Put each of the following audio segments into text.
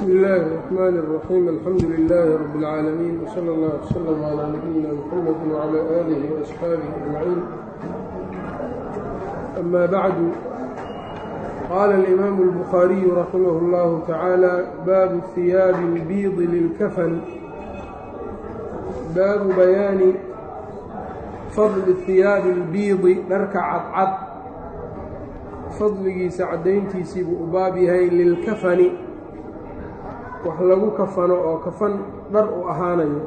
بسم الله الرحمن الرحيم الحمد لله رب العالمين وصلى الله وسلم على نبينا محمد وعلى آله وأصحابه أجمعين. أما بعد، قال الإمام البخاري رحمه الله تعالى: باب الثياب البيض للكفن. باب بيان فضل الثياب البيض dharka cadcad fadligiisa cadayntiisii buu u baab yahay lilkafani wax lagu kafano oo kafan dhar u ahaanayo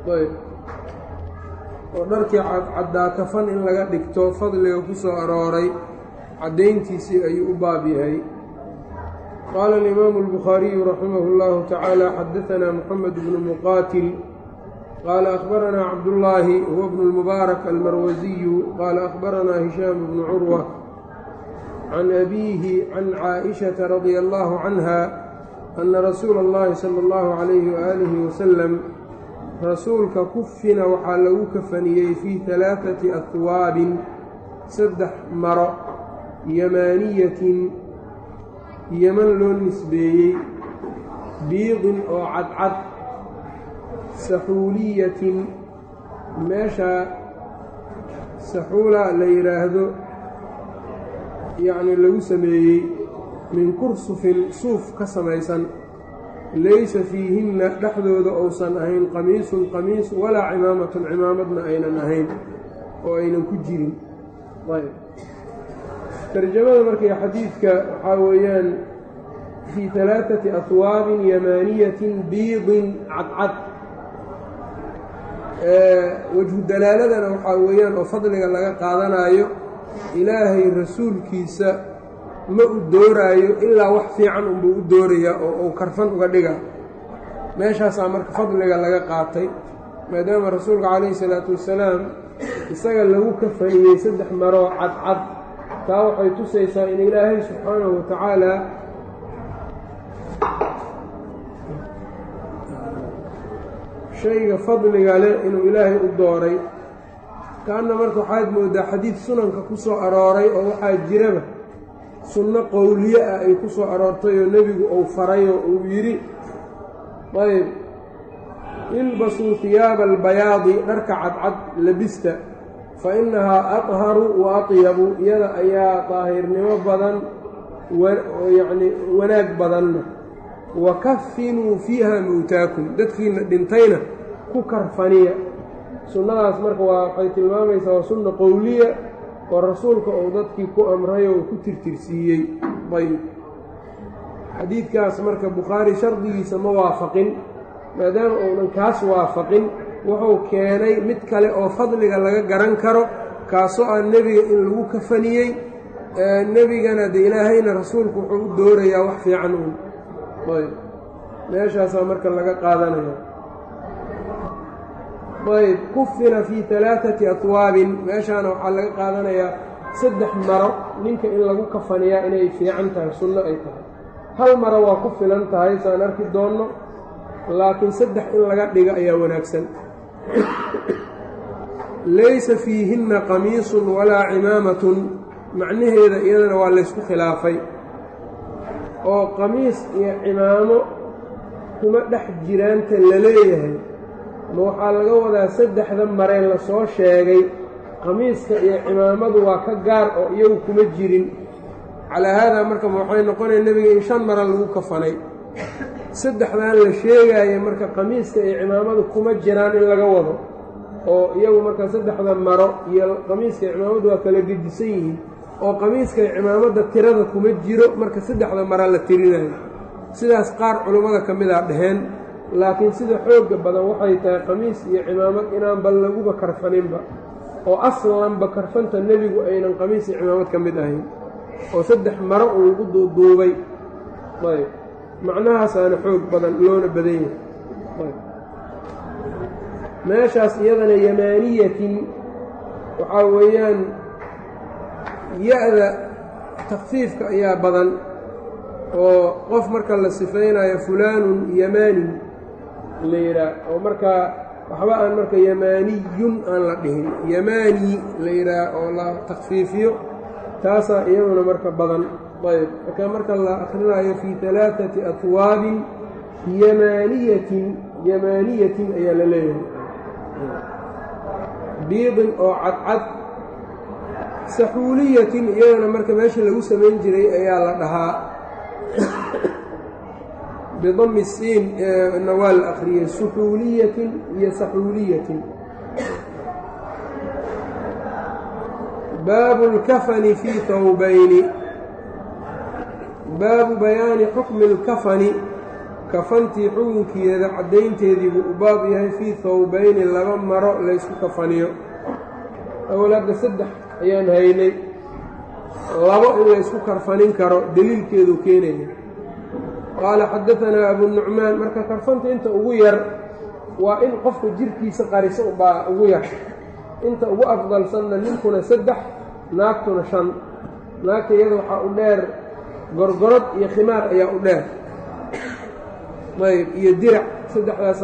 oo dharkii caddaa kafan in laga dhigto fadliga ku soo arooray cadayntiisii ayuu u baab yahay. qaala alimaamu albukhaariyu raximah اllahu tacaala: xadaanaa moxamed bnu muqaatil qaala akhbaranaa cabdullaahi huwa bnu lmubaarak almarwasiyu qaala akhbaranaa hishaam bnu curwa can abiihi can caaishata radia allahu canha ana rasuula اllahi sala اllahu calayhi waaalihi wasalam rasuulka kufina waxaa lagu kafaniyey fii 3 ahwaabin 3 maro yamaaniyatin yeman loo nisbeeyey biidin oo cadcad saxuuliyatin meesha saxuula la yidhaahdo yacni lagu sameeyey min kursufin suuf ka samaysan laysa fiihinna dhexdooda ousan ahayn qamiisun qamiis walaa cimaamatun cimaamadna aynan ahayn oo aynan ku jirin. ayb tarjamada markay xadiidka waxaa weeyaan fii 3 ahwaabin yamaaniyatin biidin cadcad. wajhu dalaaladana waxaa weeyaan oo fadliga laga qaadanaayo ilaahay rasuulkiisa ma u dooraayo ilaa wax fiican unbuu u doorayaa oo uu karfan uga dhiga. meeshaasaa marka fadliga laga qaatay maadaama rasuulka calayhi salaatu wasalaam isaga lagu kafaniyey 3 maroo cadcad. taa waxay tusaysaa in ilaahay subxaanahu wa tacaala shayga fadliga leh inuu ilaahay u dooray. kaanna marka waxaad mooddaa xadiid sunanka ku soo arooray oo waxaa jiraba sunno qowliye ah ay ku soo aroortay oo nebigu uu faray oo uu yidhi ayb ilbasuu hiyaaba albayaadi dharka cadcad labista fa innahaa adharu wa atyabu iyada ayaa daahirnimo badan yacni wanaag badanna wa kafinuu fiiha mowtaakum dadkiina dhintayna ku karfaniya. sunnadaas marka waxay tilmaamaysaa waa sunna qowliya oo rasuulka uu dadkii ku amray oo ku tirtirsiiyey. ayb xadiidkaas marka bukhaari shardigiisa ma waafaqin. maadaama uunan kaas waafaqin wuxuu keenay mid kale oo fadliga laga garan karo kaasoo ah nebiga in lagu kafaniyey. nebigana de ilaahayna rasuulku wuxuu u doorayaa wax fiican uun. ayb meeshaasaa marka laga qaadanaya. ayb kufina fii 3 ahwaabin meeshaana waxaa laga qaadanayaa 3 maro ninka in lagu kafaniyaa inay fiican tahay, sunno ay tahay. 1 maro waa ku filan tahay saan arki doonno, laakiin 3 in laga dhiga ayaa wanaagsan. laysa fiihinna qamiisun walaa cimaamatun macnaheeda iyadana waa laysku khilaafay oo qamiis iyo cimaamo kuma dhex jiraanta la leeyahay ma waxaa laga wadaa 3 mareen la soo sheegay qamiiska iyo cimaamadu waa ka gaar oo iyagu kuma jirin. calaa haadaa marka waxay noqonaya nebiga in 5 mara lagu kafanay. 3dan la sheegaayo marka qamiiska iyo cimaamadu kuma jiraan in laga wado oo iyagu marka 3 maro iyo qamiiska iyo cimaamadu waa kala gedisan yihiin oo qamiiska iyo cimaamada tirada kuma jiro marka 3 mara la tirinayo. sidaas qaar culummada ka mid a dhaheen, laakiin sida xoogga badan waxay tahay qamiis iyo cimaamad inaanba laguba karfaninba oo aslanba karfanta nebigu aynan qamiis iyo cimaamad ka mid ahayn oo 3 maro uu ugu duuduubay. ayb macnahaasaana xoog badan loona badan yahay. meeshaas iyadana yamaaniyatin waxaa weeyaan ya-da takfiifka ayaa badan oo qof marka la sifaynayo fulaanun yamaanin la yidhaah oo markaa waxba aan marka yamaaniyun aan la dhihin yamaani la yidhaah oo la takfiifiyo taasaa iyaduna marka badan. ayb marka la akhrinayo fii 3 ahwaabin yamaaniyatin ayaa la leeyahay biidin oo cadcad. saxuuliyatin iyadana marka meesha lagu samayn jiray ayaa la dhahaa bidami siin na waa la akhriyey suxuuliyatin iyo saxuuliyatin. baabu اlkafani fii hawbayni, baabu bayaani xukmi اlkafani, kafantii xukunkeeda caddaynteedii buu u baab yahay fii hawbayni laba maro laysku kafaniyo. awlaadda 3 ayaan haynay, labo in laysku karfanin karo deliilkeedu keenaya. qaala xadaanaa abunucmaan, marka karfanta inta ugu yar waa in qofka jirkiisa qariso baa ugu yar, inta ugu afdalsanna ninkuna 3 naagtuna 5. naagta iyada waxaa u dheer gorgorod iyo khimaar ayaa u dheer, ayb iyo dirac, 3daas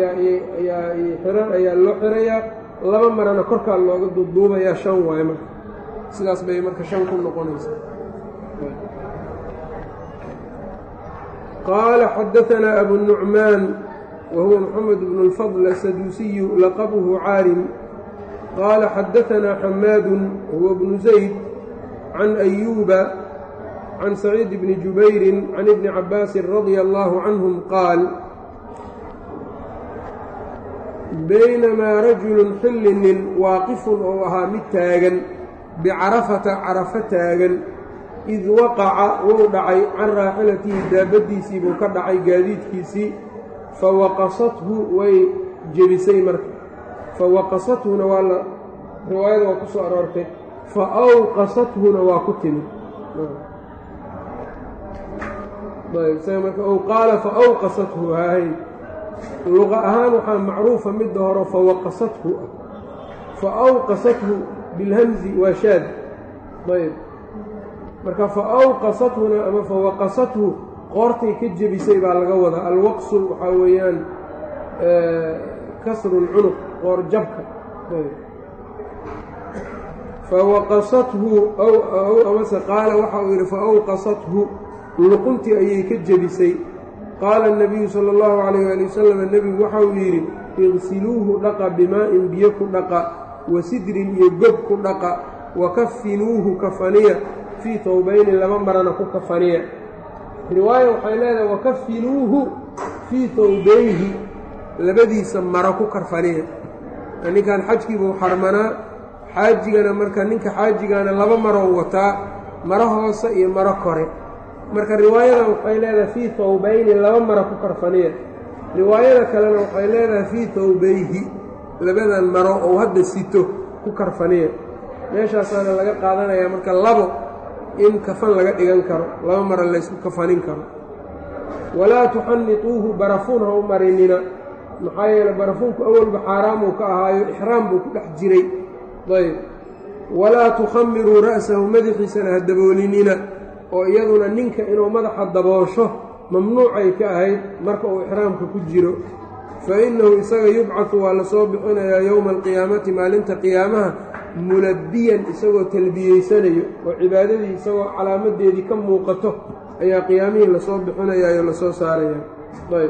ayaa loo xirayaa. 2 marana korkaa looga duuduubayaa 5 waaye marka, sidaas bay marka 5 ku noqonaysaa. qaala xadaanaa abunucmaan wahuwa moxamed bnu اlfadl asaduusiyu laqabuhu caarim. qaala xadaanaa xamaadun huwa bnu zayd can ayuuba can saciid bni jubayrin can ibni cabaasin radia allaahu canhum qaal baynamaa rajulun xilli nin waaqifun oo ahaa mid taagan bicarafata carafo taagan id waqaca wou dhacay can raaxilatihi daabaddiisii buu ka dhacay gaadiidkiisii fawaqasathu way jebisay marka. fawaqasathuna waa la riwaayada waa ku soo aroortay, fa awqasathuna waa ku timid marka ou qaala fa awqasathu haahay luqa ahaan waxaa macruufa midda hore fawaqasathu ah, fa awqasathu bilhamzi waa shaad. ayb marka fa awqasathuna ama fawaqasathu qoortay ka jebisay baa laga wadaa. alwaqsu waxaa weeyaan kasru lcunuq, qoor jabka. fawaqasathu amase qaala waxa uu yidhi fa awqasathu luquntii ayay ka jebisay. qaala الnabiyu salى اllahu calayh ali wasalam, nebigu waxa uu yidhi igsiluuhu dhaqa bimaa'in biyo ku dhaqa, wa sidrin iyo gob ku dhaqa, wa kafinuuhu kafaniya fii hawbayni 2 marana ku kafaniya. riwaaya waxay leedahay wakafinuuhu fii hawbayhi, labadiisa maro ku karfaniya. ninkan xajkiibuu xarmanaa, xaajigana marka ninka xaajigaana 2 maroo wataa, maro hoose iyo maro kore. marka riwaayadan waxay leedahay fii hawbayni 2 maro ku karfaniya. riwaayada kalena waxay leedahay fii hawbayhi, 2dan maro ou hadda sito ku karfaniya. meeshaasaana laga qaadanayaa marka 2 in kafan laga dhigan karo, 2 maro laysku kafanin karo. walaa tuxannituuhu, barafuun ha u marinina, maxaa yeele barafuunku awalba xaaraamuu ka ahaayo, ixraam buu ku dhex jiray. ayb walaa tukhamiruu ra'sahu, madaxiisana ha daboolinina, oo iyaduna ninka inuu madaxa daboosho mamnuucay ka ahayd marka uu ixraamka ku jiro. fa innahu isaga yubcahu waa la soo bixinayaa yowma alqiyaamati, maalinta qiyaamaha, mulabbiyan isagoo talbiyeysanayo oo cibaadadii isagoo calaamadeedii ka muuqato ayaa qiyaamihii lasoo bixinayaayoo lasoo saaraya. ayb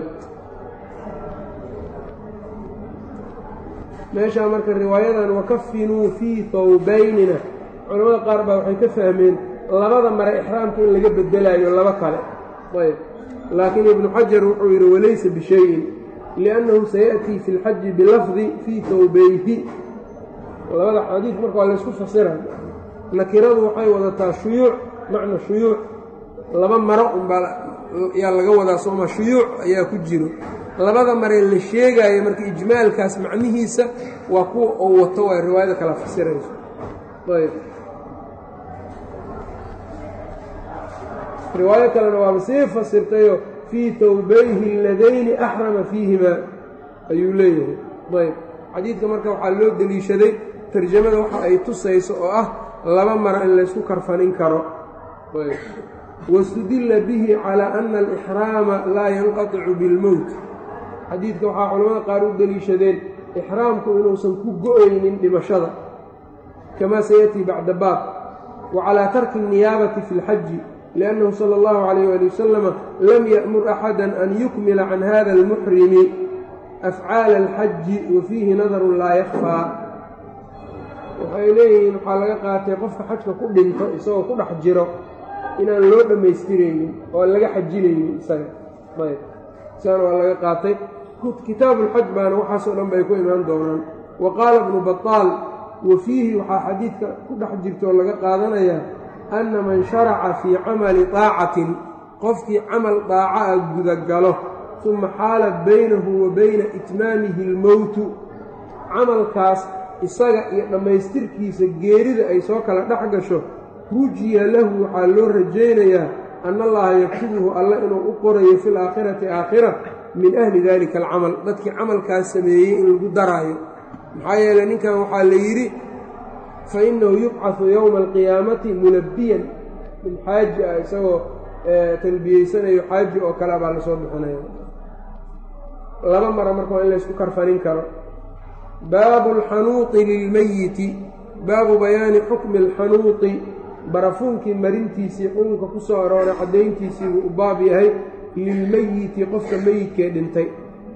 meeshaa marka riwaayadan wakafinuu fii hawbaynina culamada qaar baa waxay ka fahmeen 2 mare ixraamka in laga bedelaayo 2 kale. ayb laakiin ibnu xajar wuxuu yidhi walaysa bishayin liannahu sayaأtii fi اlxaji bilafdi fii hawbayhi. 2da xadiid marka waa laysku fasira. nakiradu waxay wadataa shuyuuc, macna shuyuuc, 2 maro unbaa yaa laga wadaa sooma, shuyuuc ayaa ku jiro. 2da mare la sheegaayo marka ijmaalkaas macnihiisa waa kuwa oo wato waa riwaayada kala fasirayso. ayb riwaayo kalena waaba sii fasirtayo fii hawbayhi alladayni axrama fiihimaa ayuu leeyahay. ayb xadiidka marka waxaa loo deliishaday tarjamada waxa ay tusayso oo ah 2 maro in laysku karfanin karo. ayb wastudilla bihi calaa ana alixraama laa yanqaticu bilmowt. xadiidka waxaa culamada qaar u deliishadeen ixraamku inuusan ku go-aynin dhimashada, kamaa sayatii bacda baab. wa calaa tarki الniyaabati fi اlxaji, liannahu sala allahu calayh waali wasalama lam ya'mur axada an yukmila can hada almuxrimi afcaala alxaji wa fiihi nadarun laa yakfaa. waxay leeyihiin waxaa laga qaatay qofka xajka ku dhinto isagoo ku dhex jiro inaan loo dhammaystiraynin oo aan laga xajinaynin isaga. ayb isagana waa laga qaatay. kitaabuulxaj baana waxaasoo dhan bay ku imaan doonaan. wa qaala ibnu bataal wa fiihi waxaa xadiidka ku dhex jirta oo laga qaadanayaa anna man sharaca fii camali daacatin qofkii camal daaca a gudagalo uma xaala baynahu wa bayna itmaamihi almowtu, camalkaas isaga iyo dhammaystirkiisa geerida ay soo kala dhex gasho, rujiya lahu waxaa loo rajaynayaa anna allaha yaktubuhu alla inuu u qorayo fi laakhirati aakhira min ahli dalika alcamal, dadkii camalkaas sameeyey in lagu daraayo. maxaa yeeley ninkan waxaa la yidhi fa innahu yubcahu yowma alqiyaamati mulabbiyan, min xaaji ah isagoo talbiyeysanayo xaaji oo kale baa lasoo bixinaya. laba mara marka waa in laysku karfanin karo. baabu alxanuuqi lilmeyiti, baabu bayaani xukmi alxanuuqi, barafuunkii marintiisii xukunka ku soo arooray caddayntiisii buu u baab yahay lilmeyiti qofka meyidkee dhintay.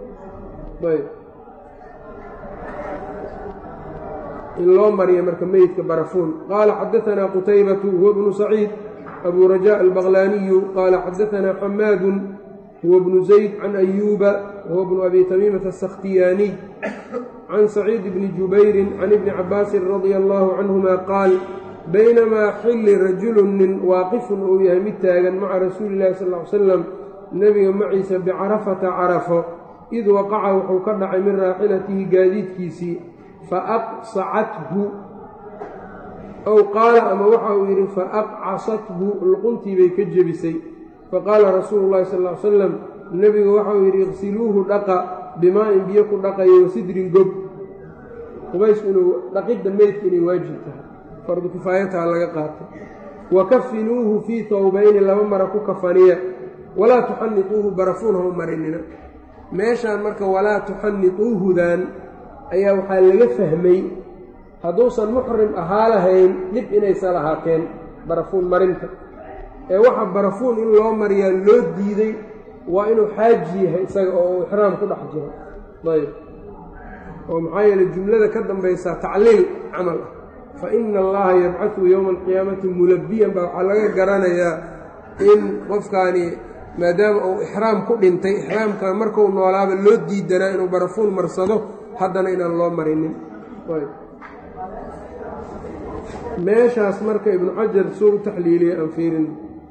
in loo mariyo marka meyidka barafuun. qaala xadaanaa qutaybatu huwa bnu saciid abu rajaa albaqlaaniyu qaala xadaanaa xamaadun huwa bnu zayd can ayuuba huwa bnu abi tamiimata asakhtiyaaniy can saciid bni jubayrin can ibni cabaasin radia allaahu canhuma qaal baynamaa xilli rajulun nin waaqifun uu yahay mid taagan maca rasuuli illahi sal ly slam nebiga maciisa bicarafata carafo, id waqaca wuxuu ka dhacay min raaxilatihi gaadiidkiisii fa aqsacathu, ow qaala ama waxa uu yidhi fa aqcasathu, luquntii bay ka jebisay. faqaala rasuulu llahi sal ly salam nebigu waxa uu yidhi iqsiluuhu dhaqa bimaa-in biyo ku dhaqayo wasidrin gob. qubaysku inuu dhaqidda meydka inay waajib tahay, fardu kifaayataha laga qaatay. wa kafinuuhu fii tawbayni, laba mara ku kafaniya, walaa tuxanituuhu barafuun ha u marinina. meeshaan marka walaa tuxanituuhudan ayaa waxaa laga fahmay hadduusan muxrim ahaa lahayn dhib inaysa lahaateen barafuun marinta, ee waxa barafuun in loo mariyaa loo diiday waa inuu xaaji yahay isaga oo uu ixraam ku dhex jiro. ayb oo maxaa yeeley jumlada ka dambaysaa tacliil camal ah, fa ina allaha yabcahu yowma alqiyaamati mulabbiyan baa waxaa laga garanayaa in qofkaani maadaama uu ixraam ku dhintay, ixraamkan markuu noolaaba loo diidanaa inuu barafuun marsado, haddana inaan loo marinin. meeshaas marka ibnu xajar suu u taxliiliyey aan fiirin.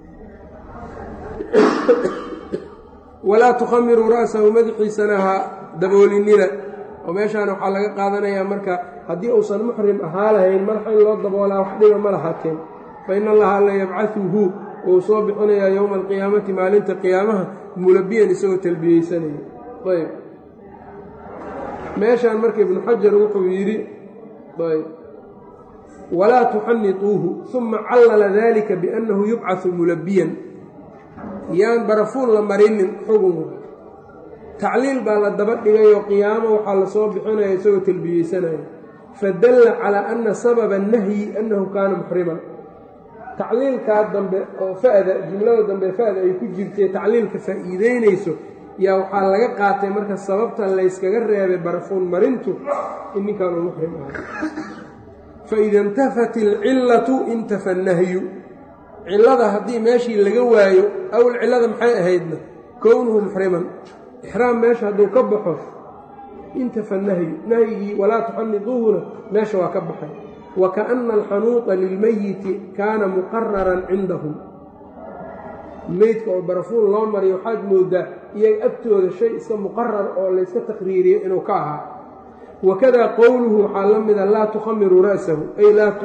walaa tukhamiruu ra'sahu, madaxiisana ha daboolinina. oo meeshaana waxaa laga qaadanayaa marka haddii uusan muxrim ahaa lahayn madaxa in loo daboolaa wax dhiba ma lahaateen. fa ina allaha alla yabcahuhu wuu soo bixinayaa yowma alqiyaamati maalinta qiyaamaha mulabbiyan isagoo talbiyeysanaya. ayb meeshaan marka ibnu xajar wuxuu yidhi ayb walaa tuxanituuhu, uma callala dalika biannahu yubcahu mulabbiyan, yaan barafuun la marinin xugun. tacliil baa la daba dhigayoo qiyaamo waxaa la soo bixinaya isagoo talbiyeysanaya, fadalla calaa anna sababa annahyi annahu kaana muxriman. tacliilkaa dambe oo fa'da jumlada dambe fa'da ay ku jirtay tacliilka faa'iideynayso yaa waxaa laga qaatay marka sababta layskaga reebay barafuun marintu in ninkaan uu muxrim ahay. faida intafat alcillatu intafa annahyu, cillada haddii meeshii laga waayo, awal cillada maxay ahaydna kownuhu muxriman, ixraam meesha hadduu ka baxo intafa annahyu, nahyigii walaa tuxanituuhuna meesha waa ka baxay. wa kaana alxanuuqa lilmeyiti kaana muqararan cindahum, meydka oo barafuun loo mariyo waxaad moodaa iyaga agtooda shay iska muqarar oo layska taqriiriyo inuu ka ahaa. wakadaa qowluhu waxaa la mida laa tukhamiruu ra'sahu, ay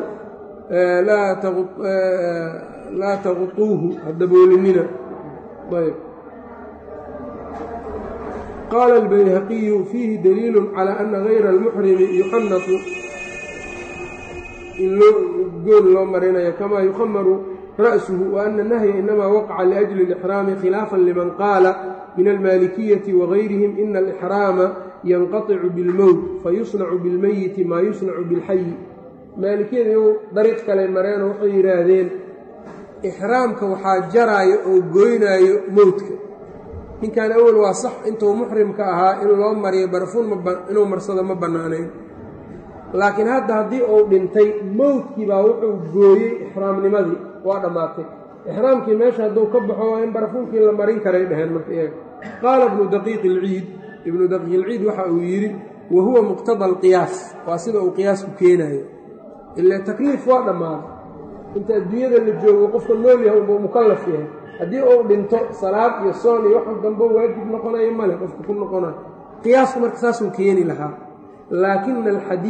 laa taqutuuhu hadaboolinina. ayb qaala albayhaqiyu fiihi daliilu calaa ana gayra almuxrimi yuxannatu, in gool loo marinayo kamaa yukhamaru ra'suhu, wa ana nahya inamaa waqaca liajli alixraami khilaafan liman qaala min almaalikiyati wagayrihim ina alixraama yanqaticu bilmowt fayusnacu bilmeyiti maa yusnacu bilxayi. maalikiyada iyagu dariiq kale mareenoo waxay yidhaahdeen ixraamka waxaa jaraayo oo goynaayo mowdka. ninkan awal waa sax intuu muxrimka ahaa in loo mariyo barafuun inuu marsado ma bannaanayn, laakiin hadda haddii uu dhintay mowdkii baa wuxuu gooyey ixraamnimadii, waa dhammaatay. ixraamkii meesha hadduu ka baxo waa in barafuunkii la marin karay dheheen marka iyaga. qaala ibnu daqiiq ilciid waxa uu yidhi wa huwa muqtada alqiyaas, waa sida uu qiyaasku keenayo. ilaa takliif waa dhammaaday, inta adduunyada la joogo qofka nool yahay unbuu mukallaf yahay. haddii uu dhinto salaad iyo soon iyo wax dambo waajib noqonayo male qofka ku noqonayo. qiyaasku marka saasuu keeni lahaa. laakina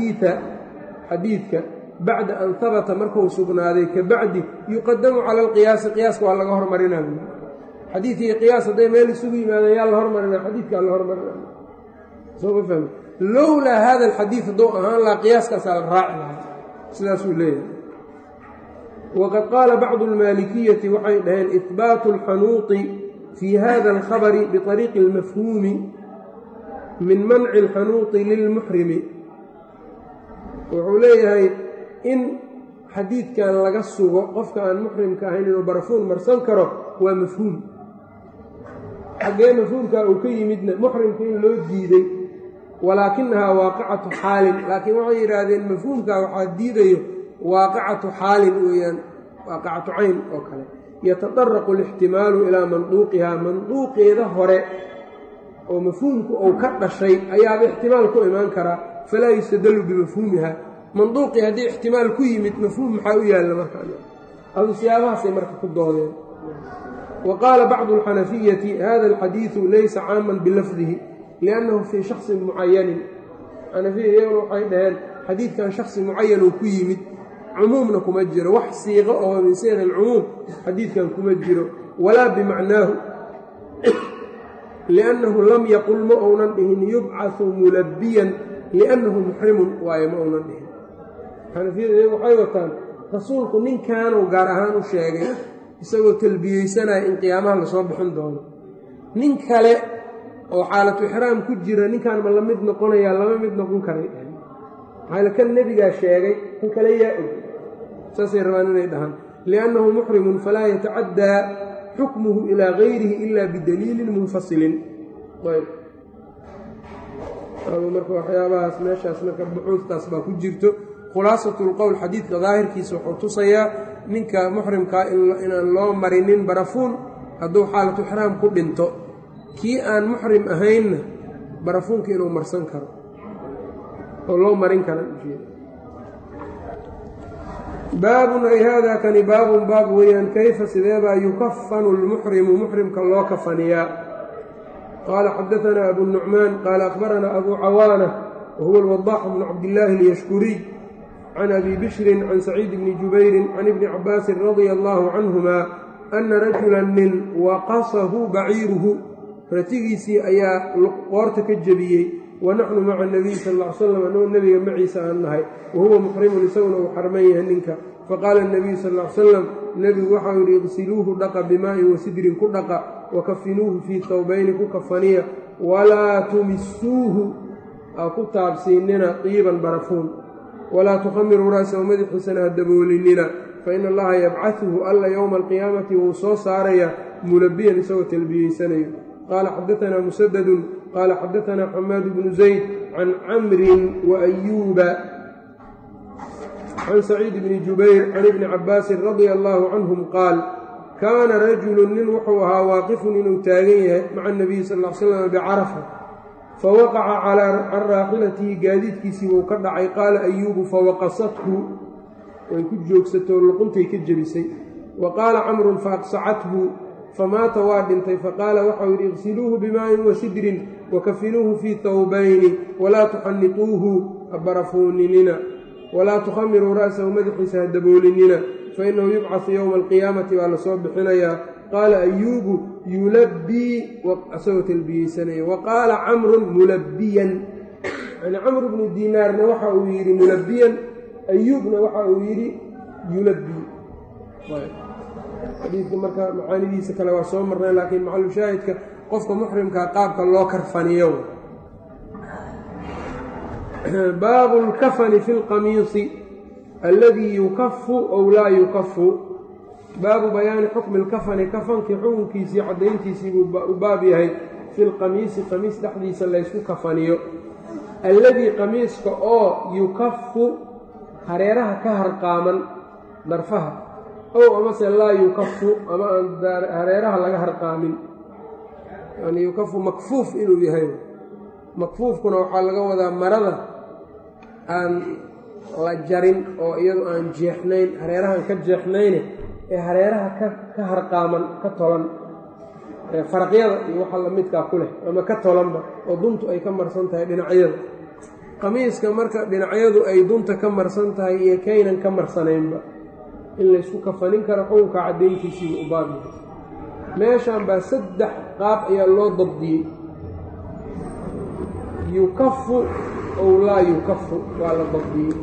xadiidka bacda an habata markuu sugnaaday ka bacdi yuqadamu cala alqiyaasi, qiyaaska waa laga hormarinaya. xadiid iyo qiyaas hadday meel isugu yimaadeen yaa la hormarinaya, xadiidkaa la hormarinaya. soo ma fahmi? lowlaa hada alxadiid hadduu ahaan lahaa qiyaaskaasaa la raaci lahaa. sidaasuu leeyahay. waqad qaala bacdu almaalikiyati waxay dhaheen ihbaatu alxanuuqi fii hada alkhabari biطariiqi almafhuumi min manci alxanuuqi lilmuxrimi. wuxuu leeyahay in xadiidkan laga sugo qofka aan muxrimka ahayn inuu barafuun marsan karo waa mafhuum. xaggee mafhuumkaa uu ka yimidna muxrimka in loo diiday, walaakinahaa waaqicatu xaalin. laakiin waxay yidhaahdeen mafhuumkaa waxaa diidayo waaqicatu xaalin weeyaan, waaqicatu cayn oo kale. yatadaraqu alixtimaalu ilaa manduuqihaa, manduuqeeda hore oo mafhuumku uu ka dhashay ayaaba ixtimaal ku imaan karaa, falaa yustadalu bimafhuumiha. manduuqii haddii ixtimaal ku yimid mafhuum maxaa u yaalla marka? adu siyaabahaasay marka ku doodeen. wa qaala bacdu alxanafiyati hada alxadiidu laysa caaman bilafdihi liannahu fii shaksin mucayanin. xanafiya iyaguna waxay dhaheen xadiidkan shaksi mucayan uu ku yimid, cumuumna kuma jiro, wax siiqo oo min siiq alcumuum xadiidkan kuma jiro. walaa bimacnaahu liannahu lam yaqul ma uunan dhihin yubcahu mulabbiyan liannahu muxrimun waayo ma uunan dhihin. xanafiyada iyagu waxay wataan rasuulku ninkaanuu gaar ahaan u sheegay isagoo talbiyeysanaya in qiyaamaha lasoo bixin doono. nin kale oo xaalatu ixraam ku jira ninkaan ma la mid noqonayaa? lama mid noqon karay. maxaa kan nebigaa sheegay, kan kale yaa og. saasay rabaan inay dhahaan liannahu muxrimun falaa yatacaddaa xukmuhu ilaa gayrihi ilaa bidaliilin munfasilin. marka waxyaabahaas meeshaas marka buxuudtaas baa ku jirto. khulaasatulqowl xadiidka daahirkiisa wuxuu tusayaa ninka muxrimkaa inaan loo marinin barafuun hadduu xaalatu ixraam ku dhinto. kii aan muxrim ahaynna barafuunka inuu marsan karo oo loo marin kara. baabun ay haadaa kani baabun baab weeyaan kayfa sideebaa yukafanu lmuxrimu muxrimka loo kafaniyaa. qaala xadaanaa abu nucmaan qaala akhbaranaa abu cawaana wahuwa alwadaax bnu cabdillaahi alyashkuriy can abi bishrin can saciid bni jubayrin can ibni cabaasin radia allaahu canhuma ana rajulan nin waqasahu baciiruhu, ratigiisii ayaa qoorta ka jebiyey, wanaxnu maca nabiy sal ll ly slam annagoo nebiga maciisa aan nahay, wahuwa muxrimun isaguna uu xarman yahay ninka. faqaala nabiyu sal ll ly salam, nebigu waxau yidhi iqsiluuhu dhaqa bimaa'in wasidrin ku dhaqa, wakafinuuhu fii tawbayni ku kafaniya, walaa tumisuuhu aa ku taabsiinina qiiban barafuun, walaa tukhamiruu ra'sahu madaxiisana ha daboolinina, faina allaha yabcaduhu alla yowma alqiyaamati wuu soo saaraya mulabbiyan isagoo talbiyeysanayo. qaala xadaanaa musadadun qaala xadaanaa xamaad bnu zayd can camrin waayuuba can saciid bni jubayr can ibni cabaasin radia allaahu canhum qaal kaana rajulun nin wuxuu ahaa waaqifun inuu taagan yahay maca nabiyi sal l slam bicarafa, fawaqaca can raaxilatihi gaadiidkiisii wuu ka dhacay. qaala ayuubu fawaqasathu, way ku joogsatoo luquntay ka jebisay. wa qaala camrun faaqsacathu, famaata waa dhintay. faqaala waxau yidhi iqsiluuhu bimaa'in wasidrin wakafinuuhu fii tawbayni walaa tuxanituuhu ha barafuuninina, walaa tukhamiruu ra'sahu madaxiisa ha daboolinina, fainahu yubcasu yowma alqiyaamati waa la soo bixinayaa. qaala ayuubu yulabbii asagoo talbiyeysanaya. wa qaala camrun mulabbiyan, yani camru bnu diinaarna waxa uu yidhi mulabbiyan, ayuubna waxa uu yidhi yulabbii. xadiidka marka macaanidiisa kale waa soo marnay, laakiin maxalu shaahidka qofka muxrimkaa qaabka loo karfaniyo. baabu lkafani fi lqamiisi alladii yukafu ow laa yukafu. baabu bayaani xukmi اlkafani kafankii xukunkiisii caddayntiisii buu u baab yahay fi lqamiisi qamiis dhexdiisa laysku kafaniyo alladii qamiiska oo yukafu hareeraha ka harqaaman darfaha ow amase laa yukafu ama aan hareeraha laga harqaamin yani yukafu makfuuf inuu yahay makfuufkuna waxaa laga wadaa marada aan la jarin oo iyadu aan jeexnayn hareerahaan ka jeexnayne ee hareeraha ka harqaaman ka tolan faraqyada iyo waxa lamidkaa ku leh ama ka tolanba oo duntu ay ka marsan tahay dhinacyada qamiiska marka dhinacyadu ay dunta ka marsan tahay iyo kaynan ka marsanaynba in laysku kafanin karo xukunka caddayntiisiiba u baab yahay meeshan baa 3 qaab ayaa loo dabdiyey yukafu ow laa yukafu waa la dabdiyey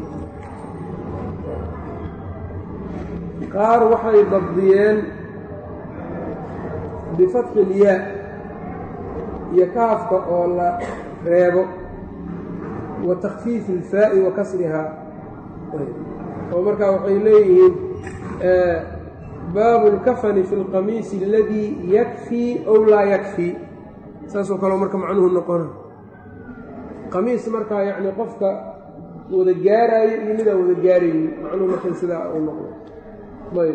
qaar waxay dabdiyeen bifatxi ilyaa iyo kaafka oo la reebo wa takhfiifi ilfaa'i wa kasrihaa oo markaa waxay leeyihiin baabu اlkafani fi اlqamiisi aladii yakfii ow laa yakfii saasoo kaleo marka macnuhu noqona qamiis markaa yacni qofka wada gaaraayo iyo midaan wada gaaraynin macnuhu markan sidaa uu noqdo ayb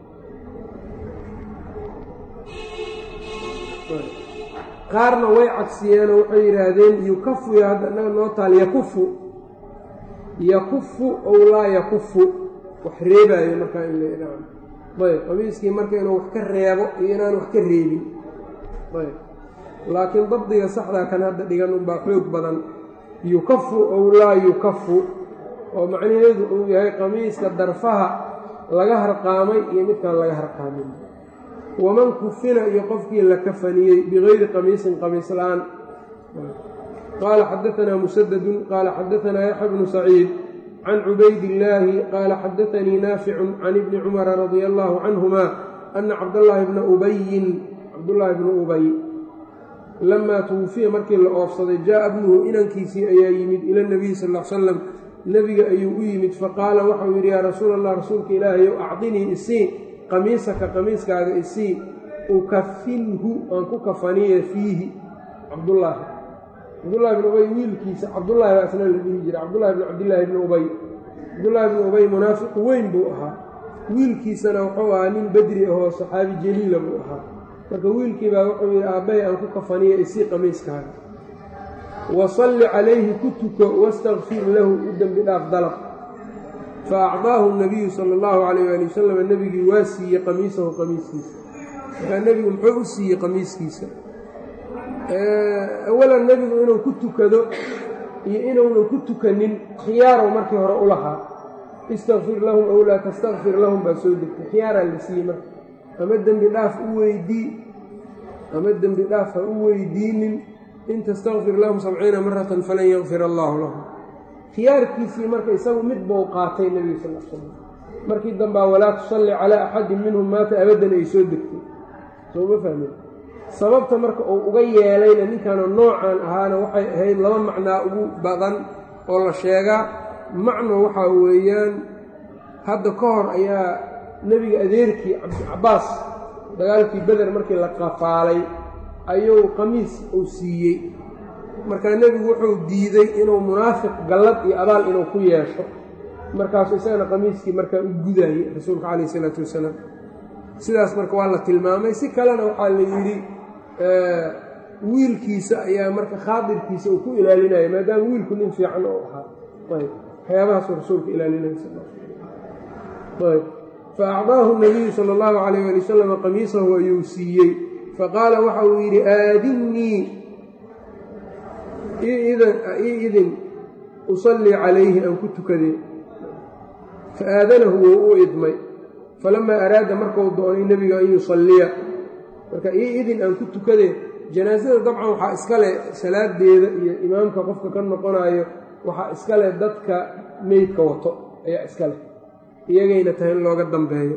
qaarna way cagsiyeenoo waxay yidhaahdeen yukafu yo hadda inaga noo taal yakufu ow laa yakufu wax reebaayo markaa in la ayb qamiiskii marka inuu wax ka reebo iyo inaan wax ka reebin ayb laakiin dabdiga saxdaa kan hadda dhigan unbaa xoog badan yukafu ow laa yukafu oo macnaheedu uu yahay qamiiska darfaha laga harqaamay iyo midkaan laga harqaamin waman kufina iyo qofkii la kafaniyey bigayri qamiisin qamiis la-aan qaala xadaanaa musadadun qaala xadaanaa yaxya bnu saciid can cubaydillaahi qaala xadaanii naaficun can ibni cumara radia allaahu canhuma ana cabdallaahi bna ubayin cabdullaahi bnu ubay lamaa tuwufiya markii la oofsaday jaa'a bnuhu inankiisii ayaa yimid ila nabiyi sal l salam nebiga ayuu u yimid faqaala waxau yidhi yaa rasuul allah rasuulka ilaahayow acdinii isii qamiisaka qamiiskaaga isii ukafinhu aan ku kafaniye fiihi cabdullaahi bin ubay wiilkiisa cabdullaahi baa isna la dhihi jiray cabdullahi bn cabdillaahi bni ubay cabdullaahi bni ubay munaafiq weyn buu ahaa wiilkiisana wuxuu ahaa nin bedri ahoo saxaabi jaliila buu ahaa marka wiilkii baa wuxuu yidhi aabbahay aan ku kafaniye isii qamiiskaaga wasalli calayhi ku tuko wastakfir lahu u dembi dhaaf dalab fa acdaahu nabiyu sala allahu calayh waali wasalam nebigii waa siiyey qamiisahu qamiiskiisa markaa nebigu muxuu u siiyey qamiiskiisa awalan nebigu inuu ku tukado iyo inuunan ku tukanin khiyaarow markii hore u lahaa istakfir lahum ow laa tastakfir lahum baa soo degtay khiyaaraa la siiyey marka ama dembi dhaaf u weydii ama dembi dhaaf ha u weydiinin in tastakfir lahum 70 maratan falan yakfir allaahu lahum khiyaarkiisii marka isagu mid buu qaatay nebiga sal l slam markii dambaa walaa tusalli calaa axadin minhum maata abadan ay soo degtay soo ma fahmin sababta marka uu uga yeelayna ninkaanoo noocan ahaana waxay ahayd 2 macnaa ugu badan oo la sheegaa macno waxaa weeyaan hadda ka hor ayaa nebiga adeerkii cabdicabbaas dagaalkii beder markii la qafaalay ayuu qamiis uu siiyey markaa nebigu wuxuu diiday inuu munaafiq gallad iyo abaal inuu ku yeesho markaasuu isagana qamiiskii markaa u gudaayey rasuulka calayh isalaatu wasalaam sidaas marka waa la tilmaamay si kalena waxaa la yidhi wiilkiisa ayaa marka khaadirkiisa uu ku ilaalinaya maadaama wiilku nin fiican oo ahaa waxyaabahaasuu rasuulka ilaalinaya fa acdaahu nabiyu sala allahu calayh ali wasalam qamiisahu ayuu siiyey faqaala waxa uu yidhi aadinnii idin usallii calayhi aan ku tukadee fa aadanahu wou u idmay falamaa araada markuu doonay nebiga an yusalliya marka idin aan ku tukadee janaasada dabcan waxaa iska leh salaadeeda iyo imaamka qofka ka noqonayo waxaa iska leh dadka meydka wato ayaa iska leh iyagayna tahay in looga dambeeyo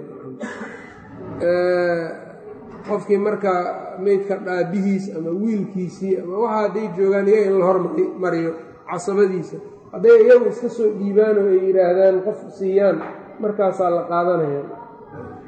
qofkii markaa meydka dhaabihiis ama wiilkiisii ama waxa hadday joogaan iyaga in la hormariyo casabadiisa hadday iyagu iska soo dhiibaan oo ay yidhaahdaan qof siiyaan markaasaa la qaadanaya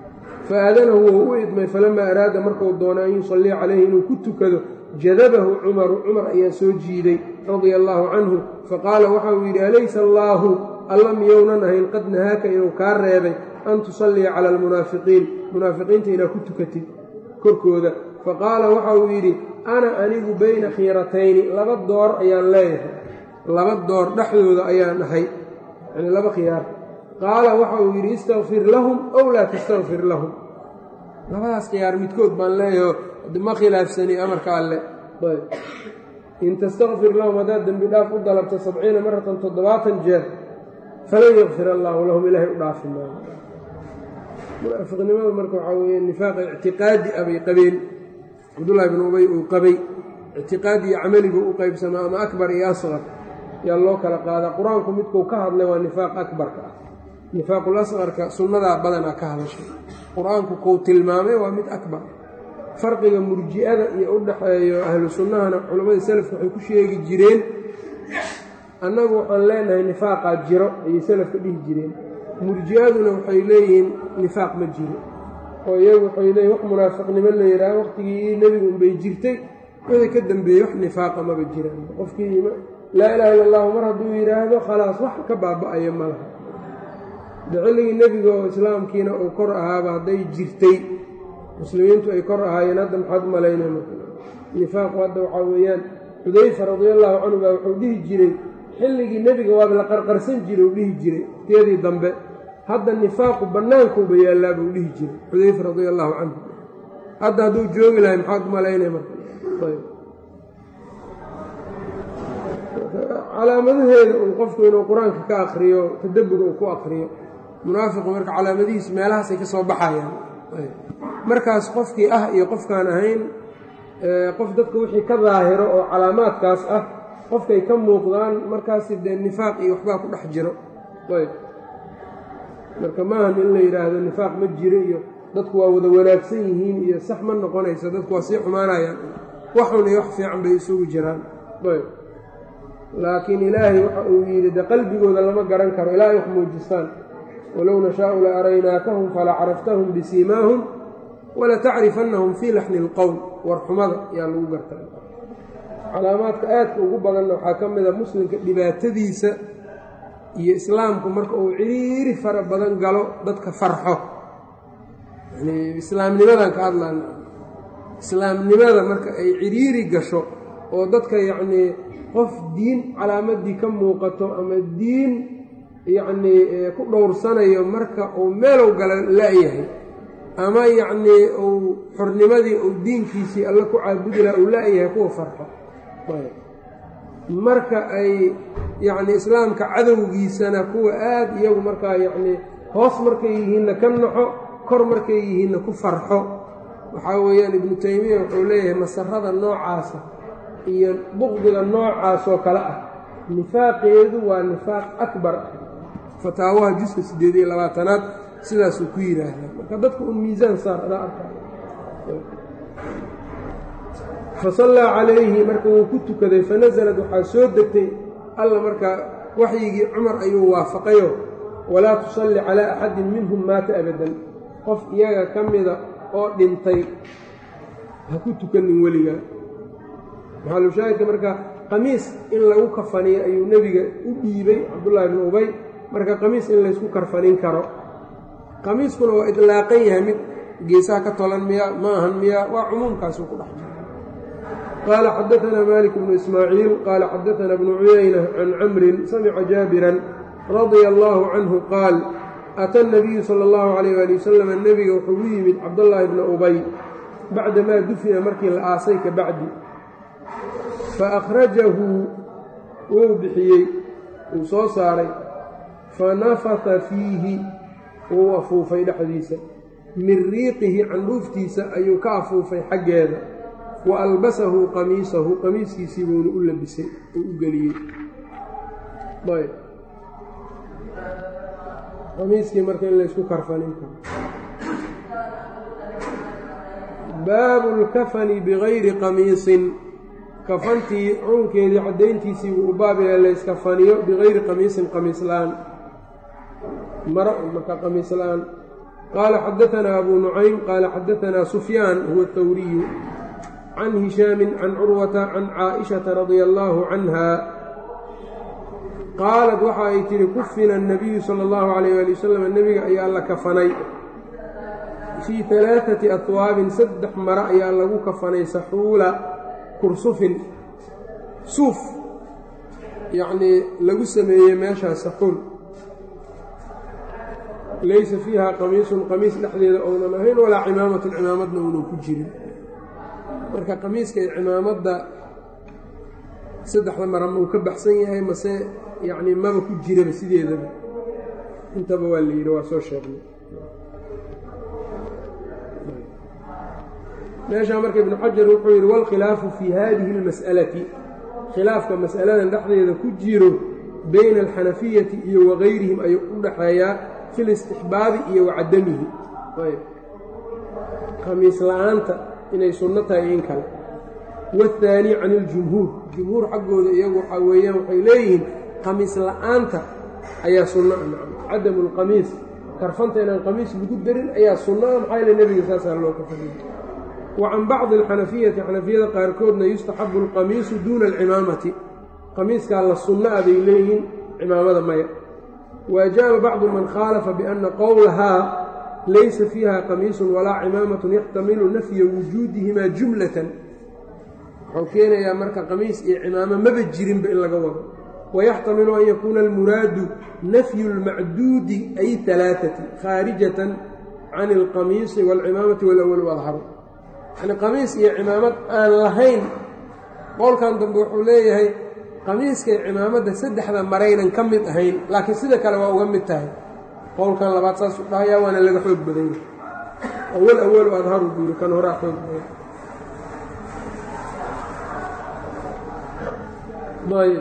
faadanahu wou u idmay falamaa araada markuu doona an yusallia calayhi inuu ku tukado jadabahu cumaru cumar ayaa soo jiiday radia allaahu canhu faqaala waxa uu yidhi alaysa allaahu alla miyounan ahayn qad nahaaka inuu kaa reebay an tusalliya cala almunaafiqiin munaafiqiinta inaad ku tukatid korkooda faqaala waxa uu yidhi ana anigu bayna khiiratayni laba door ayaan leeyahay laba door dhexdooda ayaan ahay yani laba khiyaar qaala waxa uu yidhi istakfir lahum ow laa tastakfir lahum labadaas khiyaar midkood baan leeyaho ma khilaafsani amarka alle in tastakfir lahum haddaad dembi dhaaf u dalabto 70 maratan 70 jeer falan yakfir allaahu lahum ilaahay u dhaafi maayo munaafiqnimada marka waxaa weeye nifaaqa ictiqaadi ah bay qabeen cabdullaahi bnu ubay uu qabay ictiqaadi iyo camaligu u qaybsamaa ama akbar iyo asqar yaa loo kala qaadaa qur-aanku midkuu ka hadlay waa nifaaq akbarka ah nifaaqul asqarka sunnadaa badanaa ka hadashay qur-aanku kuu tilmaamay waa mid akbar farqiga murji'ada iyo u dhaxeeyo ahlu sunnahana culammadii salafka waxay ku sheegi jireen annagu waxaan leenahay nifaaqaa jiro ayay salafka dhihi jireen murji'aduna waxay leeyihiin nifaaq ma jiro oo iyagu waxay leeyihin wax munaafiqnimo la yidhaaha waqtigii nebigu unbay jirtay wixii ka dambeeyey wax nifaaqa maba jiraan qofkii laa ilaaha illa allahu mar hadduu yidhaahdo khalaas wax ka baaba'aya ma laha de xilligii nebiga oo islaamkiina uu kor ahaaba hadday jirtay muslimiintu ay kor ahaayeen hadda maxaad u malaynay nifaaqu hadda waxaa weeyaan xudayfa radiallahu canhu baa wuxuu dhihi jiray xilligii nebiga waaba la qarqarsan jiray uu dhihi jiray waqtiyadii dambe hadda nifaaqu bannaankuuba yaallaa buu dhihi jiray xudayfa radia allahu canhu hadda hadduu joogi lahay maxaad u malaynay marka calaamadaheeda uu qofku inuu qur-aanka ka akriyo tadabbur uu ku akriyo munaafiqu marka calaamadihiisu meelahaasay ka soo baxayaan markaas qofkii ah iyo qofkaan ahayn qof dadka wixii ka daahiro oo calaamaadkaas ah qofkay ka muuqdaan markaasi dee nifaaq iyo waxbaa ku dhex jiro marka maahan in la yidhaahdo nifaaq ma jiro iyo dadku waa wada wanaagsan yihiin iyo sax ma noqonaysa dadku waa sii xumaanayaan waxun iyo wax fiican bay isugu jiraan laakiin ilaahay waxa uu yidhi de qalbigooda lama garan karo ilaa ay wax muujistaan walow nashaau la araynaakahum fala caraftahum bisiimaahum wala tacrifannahum fii laxni ilqowl warxumada yaa lagu gartaa calaamaadka aadka ugu badanna waxaa ka mid a muslimka dhibaatadiisa iyo islaamku marka uu ciriiri fara badan galo dadka farxo yani islaamnimadan ka hadlaan islaamnimada marka ay ciriiri gasho oo dadka yacnii qof diin calaamadii ka muuqato ama diin yacnii ku dhowrsanayo marka uu meelow gala la-yahay ama yacnii uu xornimadii uu diinkiisii alla ku caabudi laha uu la-yahay kuwa farxo marka ay yacnii islaamka cadowgiisana kuwa aada iyagu markaa yacnii hoos markay yihiinna ka naxo kor markay yihiinna ku farxo waxaa weeyaan ibnu taymiya wuxuu leeyahay masarada noocaasa iyo buqdiga noocaasoo kale ah nifaaqeedu waa nifaaq akbar ah fataawaha juska 8 sidaasuu ku yidhaahdaa marka dadka un miisaan saar adaa arkaa fasallaa calayhi marka wuu ku tukaday fanasalad waxaa soo degtay alla markaa waxyigii cumar ayuu waafaqayo walaa tusalli calaa axadin minhum maata abadan qof iyaga ka mida oo dhintay ha ku tukanin weligaa maxaalushaahidka marka qamiis in lagu kafaniyo ayuu nebiga u dhiibay cabdullaahi bnu ubay marka qamiis in laysku karfanin karo qamiiskuna waa idlaaqan yahay mid geesaha ka tolan miya ma ahan miya waa cumuumkaasuu ku dhex jira qaala xadaanaa maalik bnu ismaaciil qaala xadaanaa bnu cuyayna can camrin samica jaabiran radia allaahu canhu qaal ata nabiyu sala allahu calayh waali wasalam nebiga wuxuu u yimid cabdullaahi bna ubay bacdamaa dufina markii la aasay ka bacdi fa akhrajahu wuu bixiyey wuu soo saaray fa nafata fiihi wuu afuufay dhexdiisa min riiqihi candhuuftiisa ayuu ka afuufay xaggeeda wa albasahu qamiisahu qamiiskiisii buuna u labisay oo u geliyey qamiiskii marka in laysku karfanin karo baabu lkafani bigayri qamiisin kafantii cuunkeedii caddayntiisii wuu u baab yahay layskafaniyo bigayri qamiisin qamiis la-aan mara marka qamiis la-aan qaala xadaanaa abu nucaym qaala xadaanaa sufyaan huwa athawriyu can hishaami can curwata can caaئiشhaةa radia allaahu canha qaalat waxa ay tihi kufina الnabiyu salى اllahu عalayh ali wasalam nebiga ayaa la kafanay fii 3 ahwaabin 3 mara ayaa lagu kafanay saxuula kursufin suuf yacnii lagu sameeyey meeshaas saxuul laysa fiiha qamiisun qamiis dhexdeeda ounan ahayn walaa cimaamatun cimaamadna uunan ku jirin marka qamiiska iyo cimaamadda 3 mara ma uu ka baxsan yahay mase yacnii maba ku jiraba sideedaba intaba waa la yidhi waa soo sheegnay meeshaa marka ibnu xajar wuxuu yidhi wاlkhilaafu fii hadihi اlmas'alati khilaafka mas'aladan dhexdeeda ku jiro bayna alxanafiyati iyo wagayrihim ayuu u dhaxeeyaa fi listixbaabi iyo wacadamihi khamiis la-aanta inay sunno tahay in kale waathaani can iljumhuur jumhuur xaggooda iyagu waxaa weeyaan waxay leeyihiin khamiis la-aanta ayaa sunno a cadamu lqamiis karfanta inaan qamiis lagu darin ayaa sunno a maxaa yale nebiga saasaa loo kafadiy wa can bacdi alxanafiyati xanafiyada qaarkoodna yustaxabu alqamiisu duuna alcimaamati qamiiskaa la sunno a bay leeyihiin cimaamada maya wa ajaaba bacdu man khaalafa bianna qowlahaa laysa fiiha qamiisun walaa cimaamatun yaxtamilu nafya wujuudihimaa jumlatan wuxuu keenayaa marka qamiis iyo cimaamo maba jirinba in laga wado wayaxtamilu an yakuuna almuraadu nafyu lmacduudi ay 3 khaarijatan can alqamiisi waalcimaamati walawal adharu yani qamiis iyo cimaamad aan lahayn qowlkan dambe wuxuu leeyahay qamiiska iyo cimaamadda 3 maraynan ka mid ahayn laakiin sida kale waa uga mid tahay qowlkan labaad saasuu dhahayaa waana laga xoog badan yahay awalu adharu buuri kan horaa xoog badan ayb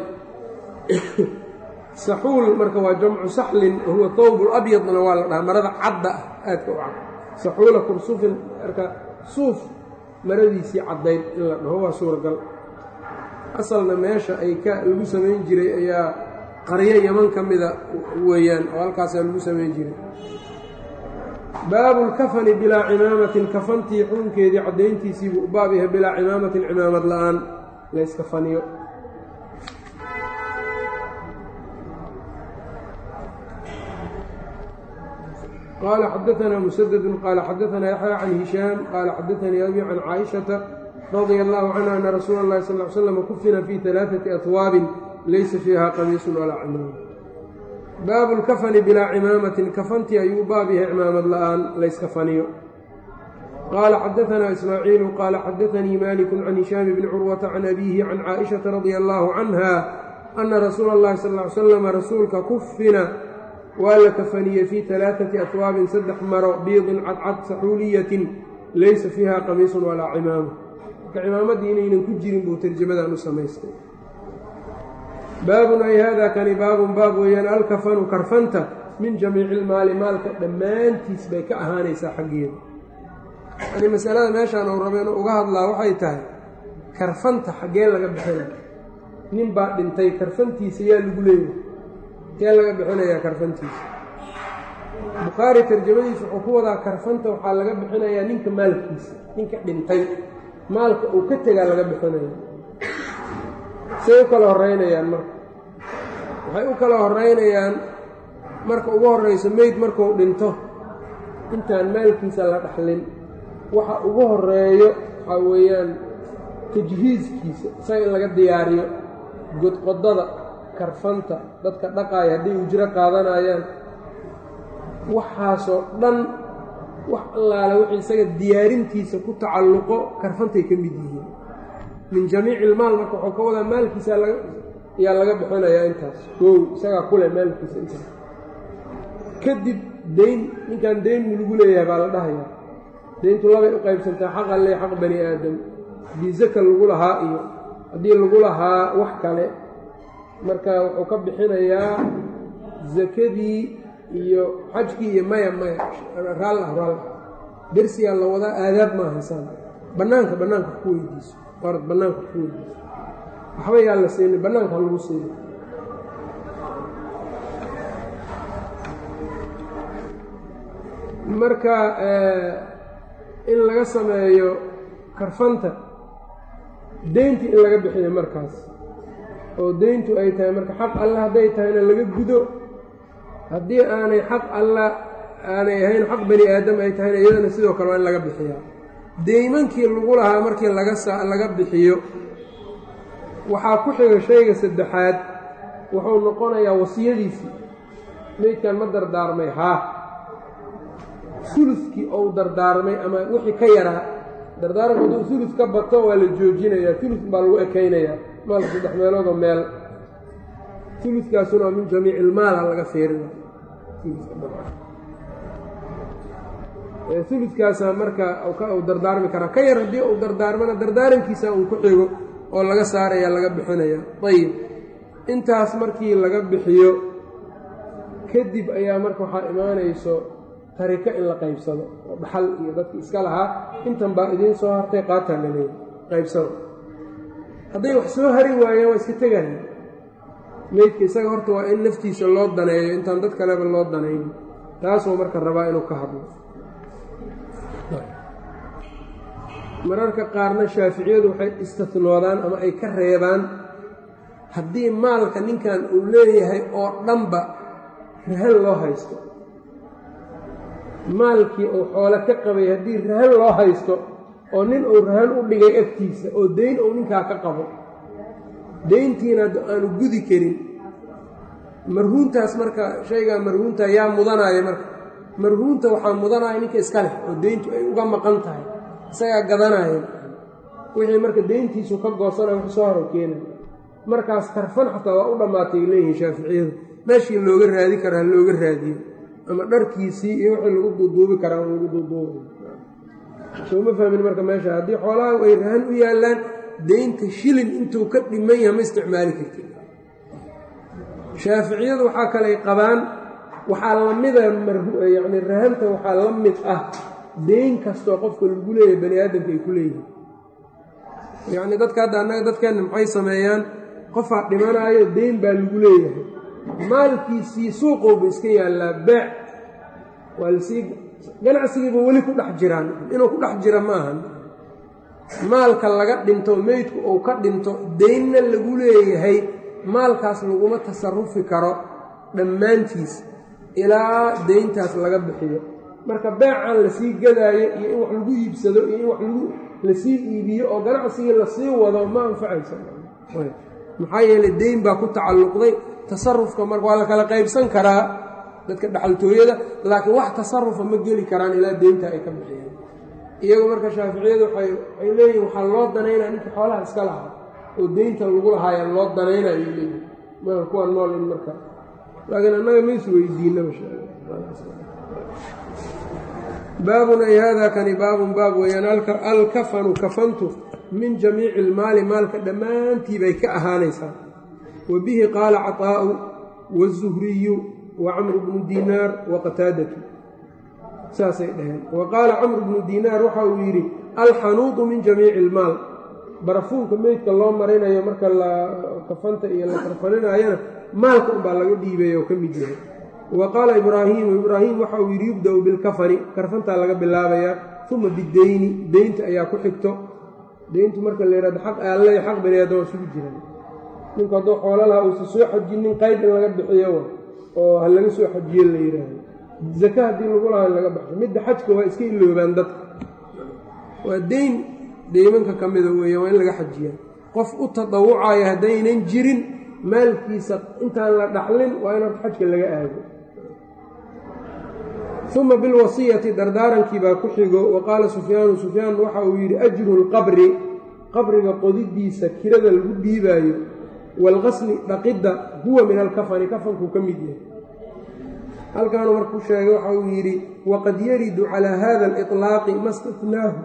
saxuul marka waa jamcu saxlin wahuwa thawb labyadna waa la dhahaa marada cadda ah aadka u cad saxuula kursufin marka suuf maradiisii caddayd in la dhaho waa suuragal asalna meesha ay lagu samayn jiray ayaa qaryo yaman ka mida weeyaan oo halkaasaa lagu samayn jiray baabu lkafani bilaa cimaamatin kafantii xukunkeedii caddayntiisiibuu u baab yahay bilaa cimaamatin cimaamad la-aan layskafaniyo qال xdثna مسدد qال xdثna يحyى عن هiشhام qال xdثnii أbي عن cائiشhaةa رضي الله عنها أن رsuuل الlahi صلى اه عل سلم kufina fي 3 أثwاab laysa فيha qamiiس وalaa cimaam baabu اlkafni bilaa cimaamatin kafantii ayuu u baab yahay cimaamad la-aan layskafaniyo qala xdثna إسmاعيiل qala xdثnii mالك عن هiشhام بن curوة عن أbيه عن cائiشhaةa رضي الله عنها أna رasuula الlahi صلى اه عل سلم rasuulka kufina waa la kafaniyey fii 3 أثwaabin 3 maro biidin cadcad saxuuliyatin laysa fiiha qamiisun walaa cimaama marka cimaamaddii inaynan ku jirin buu tarjamadan u samaystay baabun ay haadaa kani baabun baab weeyaan alkafanu karfanta min jamiici ilmaali maalka dhammaantiis bay ka ahaanaysaa xaggeeda yani masalada meeshaan uu rabo inuu uga hadlaa waxay tahay karfanta xaggee laga bixina nin baa dhintay karfantiisa yaa lagu leeyahay kee laga bixinayaa karfantiisa bukhaari tarjamadiisa wuxuu ku wadaa karfanta waxaa laga bixinayaa ninka maalkiisa ninka dhintay maalka uu ka tegaa laga bixinaya say u kala horeynayaan marka waxay u kala horeynayaan marka ugu horreyso meyd markuu dhinto intaan maalkiisa la dhaxlin waxa ugu horeeyo waxaa weeyaan tajhiiskiisa isaga in laga diyaariyo godqodada karfanta dadka dhaqaaya hadday ujro qaadanayaan waxaasoo dhan wax allaale wixii isaga diyaarintiisa ku tacalluqo karfantay ka mid yihiin min jamiici ilmaal marka waxuu ka wadaa maalkiisa ayaa laga bixinayaa intaas koow isagaa kuleh maalkiisa intaas kadib dayn ninkan dayn mu lagu leeyahay baa la dhahayaa dayntu labay u qaybsantaa xaq alle xaq bani aadam haddii zaka lagu lahaa iyo haddii lagu lahaa wax kale marka wuxuu ka bixinayaa zakadii iyo xajkii iyo maya raallah dersigaa la wadaa aadaab ma haysaan bannaanka ku weydiiso orad bannaanka ku weydiiso waxba yaa la siinin bannaanka lagu siino marka in laga sameeyo karfanta deyntii in laga bixiyo markaas oo deyntu ay tahay marka xaq alla hadday tahayna laga gudo haddii aanay xaq alla aanay ahayn xaq bani aadam ay tahayna iyadana sidoo kale waa in laga bixiyaa deymankii lagu lahaa markii laga bixiyo waxaa ku xiga shayga saddexaad wuxuu noqonayaa wasiyadiisii meydkan ma dardaarmay haa suludkii ou dardaarmay ama wixii ka yaraa dardaaranku hadduu sulud ka bato waa la joojinayaa sulud baa lagu ekaynayaa maalka 3 meeloodoo meel suludkaasuna waa min jamiici ilmaala laga fiirina suludkaasaa marka uu dardaarmi karaa ka yar haddii uu dardaarmana dardaarankiisa uu ku xigo oo laga saaraya laga bixinaya ayib intaas markii laga bixiyo kadib ayaa marka waxaa imaanayso tariko in la qaybsado oo dhaxal iyo dadki iska lahaa intan baa idiin soo hartay qaataa la leeyahy qaybsado hadday wax soo hari waayeen waa iska tegaya meydka isaga horta waa in naftiisa loo daneeyo intaan dad kaleba loo danayn taasuu marka rabaa inuu ka hadlo mararka qaarna shaaficiyadu waxay istinoodaan ama ay ka reebaan haddii maalka ninkan uu leeyahay oo dhanba rahan loo haysto maalkii uu xoolo ka qabay haddii rahan loo haysto oo nin uu rahan u dhigay agtiisa oo dayn uu ninkaa ka qabo dayntiina aanu gudi karin marhuuntaas marka shaygaa marhuunta yaa mudanaya marka marhuunta waxaa mudanaya ninka iska leh oo dayntu ay uga maqan tahay isagaa gadanaya wixii marka dayntiisu ka goosanaya wax soo haro keenay markaas karfan xataa waa u dhammaatay leeyihiin shaaficiyadu meeshii looga raadi karaa looga raadiyo ama dharkiisii iyo wixii lagu duuduubi karaa lagu duuduubi soo ma fahmin marka meesha haddii xoolaha ay rahan u yaallaan daynta shilin intuu ka dhiman yahay ma isticmaali kartid shaaficiyadu waxaa kaley qabaan waxaa la mida yacni rahanta waxaa la mid ah dayn kastoo qofka lagu leeyahay bani aadamka ay ku leeyihiin yacni dadka hadda annaga dadkeenna maxay sameeyaan qofaa dhimanaayo dayn baa lagu leeyahay maalkiisii suuqowba iska yaallaa beec waa lasii ganacsigiiba weli ku dhex jiraan inuu ku dhex jira ma ahan maalka laga dhinto meydku uu ka dhinto daynna lagu leeyahay maalkaas laguma tasarufi karo dhammaantiis ilaa dayntaas laga bixiyo marka beecan lasii gadaayo iyo in wax lagu iibsado iyo in wax lasii iibiyo oo ganacsigii lasii wado ma anfacayso maxaa yeelay dayn baa ku tacalluqday tasarufka marka waa la kala qaybsan karaa dadka dhaxaltooyada laakiin wax tasarufa ma geli karaan ilaa deynta ay ka bixiyaan iyagu marka shaaficiyadu waxay leeyihin waxaa loo danaynaya ninka xoolaha iska lahaa oo deynta lagu lahaayaa loo danaynayo leeyihin maa kuwa nool in marka laakiin annaga ma is weydiinaba baabun ay haadaa kani baabun baab weeyaan alkafanu kafantu min jamiici ilmaali maalka dhammaantii bay ka ahaanaysaa wa bihi qaala caطaa'u waالzuhriyu wa camru bnu diinaar wa qataadatu saasay dhaheen wa qaala camru bnu diinaar waxa uu yidhi alxanuudu min jamiici ilmaal barafuunka meydka loo marinayo marka la kafanta iyo la karfaninaayana maalka unbaa laga dhiibaya oo ka mid yahay wa qaala ibraahiimu ibraahim waxa uu yidhi yubda-u bilkafani karfantaa laga bilaabayaa uma bideyni deynta ayaa ku xigto deyntu marka la yidhahdo xaq alle xaq bani aadam waa isugu jiraan ninku hadduu xoolo lahaa uusa soo xajinin qayb in laga bixiyo oo ha laga soo xajiyo la yidhaahdo zaka haddii lagu lahaa in laga baxsho midda xajka waa iska iloobaan dadka waa deyn deymanka ka mida weeye waa in laga xajiyaa qof u tadawucayo haddaynan jirin maalkiisa intaan la dhaxlin waa in horta xajka laga aado uma bilwasiyati dardaarankii baa ku xigo wa qaala sufyaanu sufyaan waxa uu yidhi ajru lqabri qabriga qodidiisa kirada lagu dhiibaayo waalqasli dhaqidda huwa min alkafani kafankuu ka mid yahay halkaanu markuu sheegay waxa uu yidhi waqad yaridu calaa hada aliطlaaqi ma statnaahu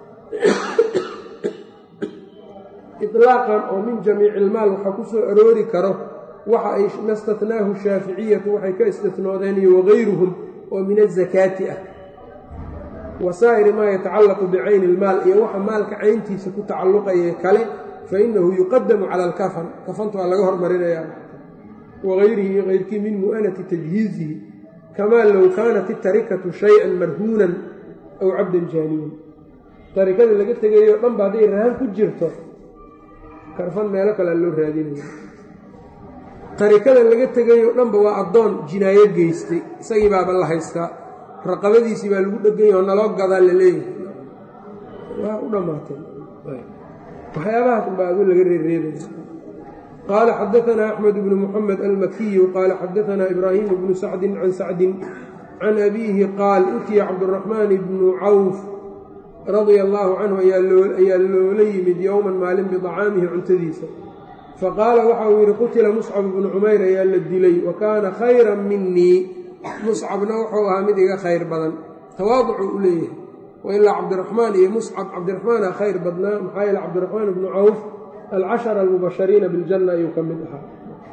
iطlaaqan oo min jamiici ilmaal waxaa ku soo aroori karo waxa ay ma statnaahu shaaficiyatu waxay ka istinoodeen iyo wagayruhum oo min azakaati ah wasaa'iri maa yatacallaqu bicayni ilmaal iyo waxa maalka cayntiisa ku tacalluqaya kale fainahu yuqadamu cala alkafan kafanta waa laga hormarinayaa wagayrihi iyo kayrkii min mu'anati tajhiizihi kamaa low kaanat itarikatu shay-an marhuunan aw cabdan jaaniyan tarikada laga tegayo dhan ba hadday rahan ku jirto karfan meelo kalea loo raadinaya tarikada laga tegayo dhanba waa addoon jinaayo geystay isagii baaba la haystaa raqabadiisii baa lagu dheganya oo naloo gadaa la leeyahay waa u dhammaatay waxyaabahaas unbaa adu laga reereebaya qaala xadaanaa axmed bnu muxamed almakiyu qaala xadaanaa ibraahim bnu sacdin can sacdin can abiihi qaal utiya cabduraxmaan bnu cawf radia allaahu canhu ayaa loola yimid yowman maalin biطacaamihi cuntadiisa faqaala waxa uu yidhi qutila muscab bnu cumayr ayaa la dilay wa kaana khayran minii muscabna wuxuu ahaa mid iga khayr badan tawaaducu u leeyahay wailaa cabdiraxmaan iyo muscab cabdiraxmaana khayr badnaa maxaa yeele cabdiraxmaan bnu cawf alcashara almubashariina biljanna ayuu ka mid ahaa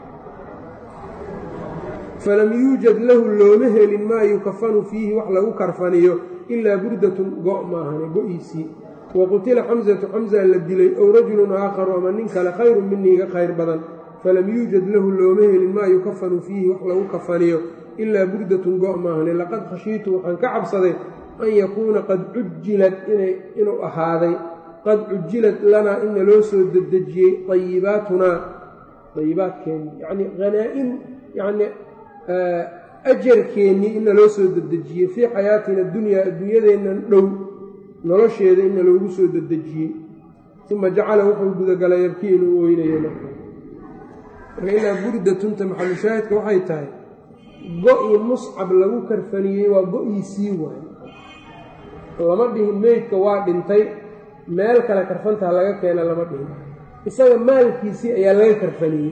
falam yuujad lahu looma helin maa yukafanu fiihi wax lagu karfaniyo ilaa burdatun go' maahane go-iisii waqutila xamsatu xamsa la dilay ow rajulun aakharu ama nin kale khayrun minii iga khayr badan falam yuujad lahu looma helin maa yukafanu fiihi wax lagu kafaniyo ilaa burdatun go' maahane laqad khashiitu waxaan ka cabsaday an yakuuna qad cujilad inuu ahaaday qad cujilad lanaa in naloo soo dedejiyey ayibaatunaa ayibaadkeennii yacnii hanaa-in yacnii ajarkeennii in naloo soo dedejiyey fii xayaatina dunyaa adduunyadeennan dhow nolosheeda in naloogu soo dedejiyey uma jacala wuxuu gudagalay yabkii inuu ooynayo marka ilaa burdatunta maxalushaahidka waxay tahay go-i muscab lagu karfaniyey waa go-iisii waay lama dhihin meydka waa dhintay meel kale karfantaa laga keena lama dhihin isaga maalkiisii ayaa laga karfaniyey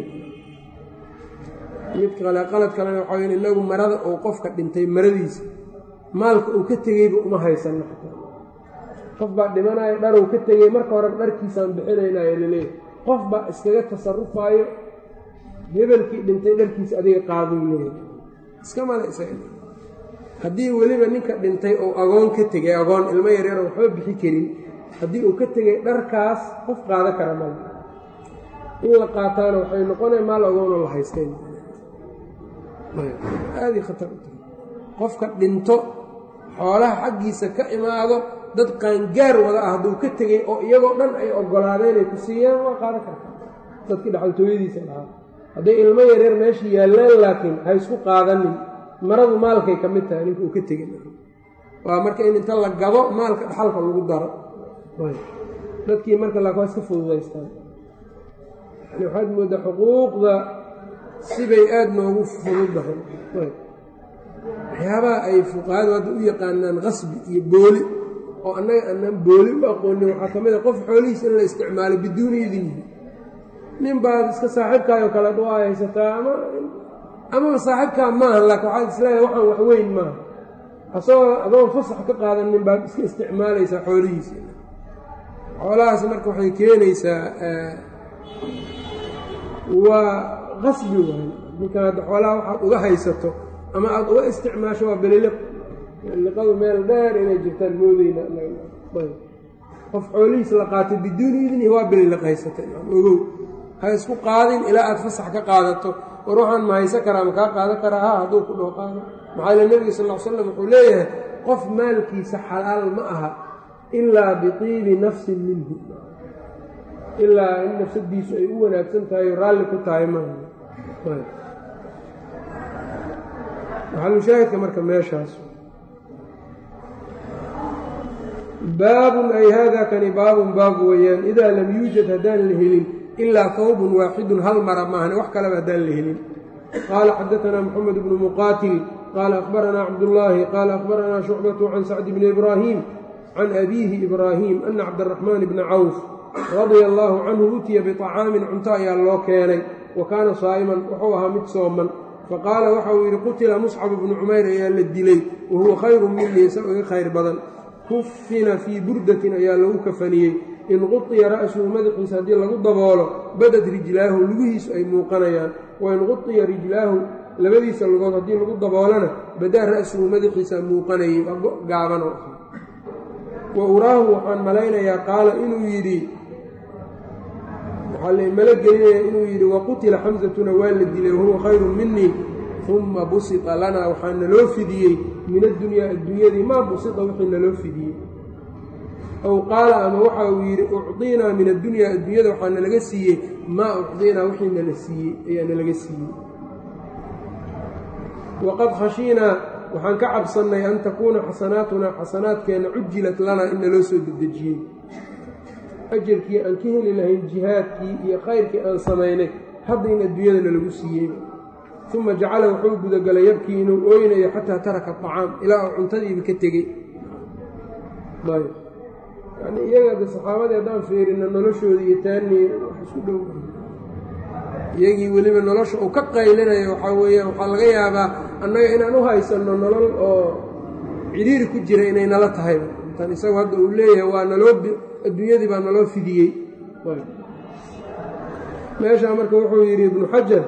mid kale qalad kalena waxaa weye inagu marada uu qofka dhintay maradiisa maalka uu ka tegeyba uma haysanno qof baa dhimanayo dharow ka tegey marka hore dharkiisaan bixinaynayo laleeyahy qof baa iskaga tasarufaayo hebelkii dhintay dharkiisa adiga qaaduu leeyahay iska male isaga haddii weliba ninka dhintay oo agoon ka tegay agoon ilmo yaryar oo waxba bixi karin haddii uu ka tegay dharkaas qof qaada kara male in la qaataana waxay noqonaya maal agoonoo la haysteen aadii khatar u tahay qofka dhinto xoolaha xaggiisa ka imaado dad qaangaar wada ah hadduu ka tegey oo iyagoo dhan ay oggolaadeen ay ku siiyaan waa qaadan karta dadkii dhaxaltooyadiisa lahaa hadday ilmo yaryar meesha yaallaan laakiin ha isku qaadanin maradu maalkay ka mid tahay ninka uu ka tegin waa marka in inta la gado maalka dhaxalka lagu daro dadkii marka laakin waa iska fududaystaan yani waxaad mooddaa xuquuqda sibay aada noogu fududahay waxyaabaha ay fuqahadu hadda u yaqaanaan qasbi iyo booli oo annaga aanaan booli u aqoonin waxaa ka mid a qof xoolihiisa in la isticmaalo biduuni idinihi nin baad iska saaxiibkaayoo kale ad waa haysataa amaba saaxiibkaa maaha laakin waxaad isleedahay waxaan wax weyn maaha asagoo adoon fasax ka qaadanin baad iska isticmaalaysaa xoolihiisa xoolahaas marka waxay keenaysaa waa qasbi waayo ninkan hadda xoolaha waxaad uga haysato ama aada uga isticmaasho waa beliliq liqadu meel dheer inay jirtaan moodeyna qof xoolihiis la qaatay biduuni idnihi waa beliliq haysatay ogow ha isku qaadin ilaa aada fasax ka qaadato war waxaan ma haysan karaa ma kaa qaadan karaa ha hadduu ku dhoo qaado maxaa yile nebiga sal ll slam wuxuu leeyahay qof maalkiisa xalaal ma aha ilaa biqiibi nafsin minhu ilaa in nafsadiisu ay u wanaagsan tahay oo raalli ku tahay maaha maxalushaahidka marka meeshaas baabun ay haadaa kani baabun baab weeyaan idaa lam yuujad haddaan la helin ilaa hawbun waaxidun hal mara maahane wax kaleba haddaan la helin qaala xadaanaa moxamed bnu muqaatil qaala akhbaranaa cabdullaahi qaala akhbaranaa shucbatu can sacdi bni ibraahim can abiihi ibraahim ana cabdaraxmaan bna cawf radia allaahu canhu utiya biطacaamin cunto ayaa loo keenay wa kaana saa'iman wuxuu ahaa mid sooman faqaala waxa uu yidhi qutila muscab bnu cumayr ayaa la dilay wa huwa khayru minii isagoo iga khayr badan kufina fii burdatin ayaa lagu kafaniyey in quطiya ra'suhu madaxiisa haddii lagu daboolo badad rijlaahu lugihiisu ay muuqanayaan wain quطiya rijlaahu labadiisa lugood haddii lagu daboolana badaa ra'suhu madaxiisa muuqanayay waa go' gaabanoo ah wa uraahu waxaan malaynayaa qaala inuu yidhi waxaa la mala gelinaya inuu yidhi waqutila xamsatuna waa la dilay wahuwa khayru minii uma busita lanaa waxaa naloo fidiyey min addunyaa adduunyadii maa busita wixii naloo fidiyey ow qaala ama waxa uu yidhi ucطiinaa min addunyaa adduunyada waxaa nalaga siiyey maa ucطiinaa wixii nala siiyey ayaa nalaga siiyey waqad khashiinaa waxaan ka cabsannay an takuuna xasanaatunaa xasanaadkeenna cujilat lanaa in naloo soo dedejiyey ajarkii aan ka heli lahayn jihaadkii iyo khayrkii aan samaynay hadda in adduunyada nalagu siiyey uma jacala wuxuu gudagalay yabkii inuu ooynayo xataa taraka aطacaam ilaa uu cuntadiiba ka tegey yani iyaga saxaabadii haddaan fiirino noloshooda iyo taanii wax isku dhow iyagii weliba nolosha uu ka qaylinayo waxaa weeyaan waxaa laga yaabaa annaga inaan u haysanno nolol oo cidhiiri ku jira inay nala tahay intaan isagu hadda uu leeyahay waa adduunyadii baa naloo fidiyey meeshaa marka wuxuu yidhi ibnu xajar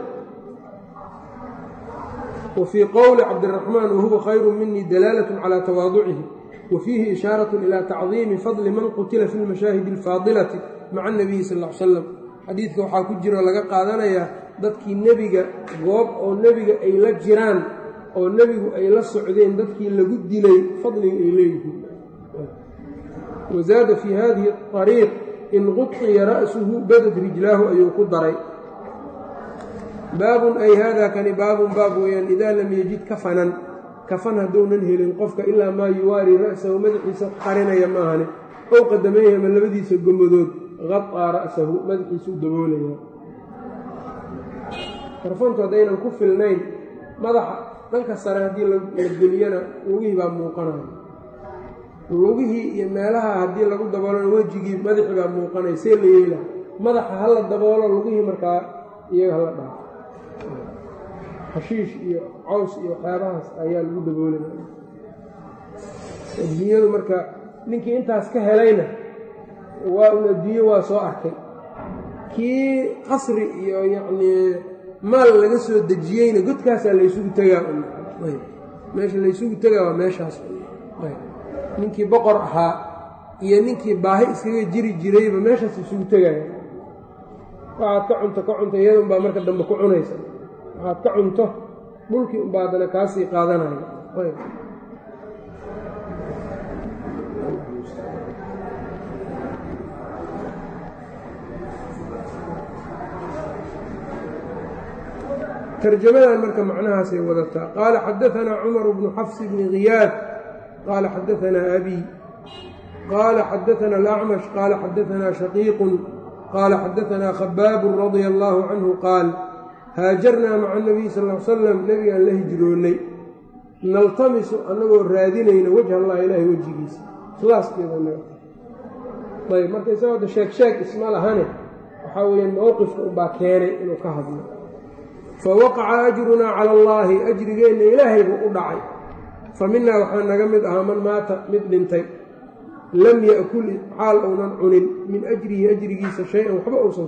wa fii qowli cabdiraxmaan wahuwa khayru minii dalaalat calaa tawaaducihi wa fiihi ishaarat ilaa tacdiimi fadli man qutila fi lmashaahidi alfaadilati maca anabiyi sal ll ly slam xadiidka waxaa ku jiro laga qaadanayaa dadkii nebiga goob oo nebiga ay la jiraan oo nebigu ay la socdeen dadkii lagu dilay fadliga ay leeyihiin wazaada fii hadihi ariiq in quطiya ra'suhu badad rijlaahu ayuu ku daray baabun ay haadaa kani baabun baab weeyaan idaa lam yajid kafanan kafan hadduunan helin qofka ilaa maa yuwaari ra'sahu madaxiisa qarinaya maahane ow qadamayhi ama labadiisa gomadood qaطaa ra'sahu madaxiisa u daboolaya karfantu haddaynan ku filnayn madaxa dhanka sare haddii la geliyana lugihii baa muuqanaya lugihii iyo meelaha haddii lagu daboolana wejigii madaxii baa muuqanaya see la yeela madaxa hala daboolo lugihii markaa iyaga hala dhaafo hashiish iyo caws iyo waxyaabahaas ayaa lagu daboolaya adduunyadu marka ninkii intaas ka helayna waa un adduunyo waa soo arkay kii qasri iyo yacnii maal laga soo dejiyeyna godkaasaa laysugu tegaa meesha laysugu tegaa waa meeshaas ninkii boqor ahaa iyo ninkii baahi iskaga jiri jirayba meeshaas isugu tegaya waxaad ka cunto iyada unbaa marka dambe ku cunaysa waxaad ka cunto dhulkii unbaa haddana kaasii qaadanaya tarjamadan marka macnahaasay wadataa qaala xadaanaa cumar bnu xafs bni khiyaad qaala xadaanaa abi qaala xadaana alacmash qaala xadaanaa shaqiiqun qaala xadaanaa khabaabun radia allaahu canhu qaal haajarnaa maca anabiy sal l salam nebigaan la hijroonnay naltamisu annagoo raadinayna wajha allahi ilaahi wejigiisa ikhlaaskeedaayb marka isagoo hadda sheeg isma lahane waxaa weeyaan mowqifka unbaa keenay inuu ka hadlo fawaqaca ajrunaa cala allaahi ajrigeenna ilaahay buu u dhacay fa minaa waxaa naga mid ahaa man maata mid dhintay lam ya'kul xaal uunan cunin min ajrihi ajrigiisa shay-an waxba uusan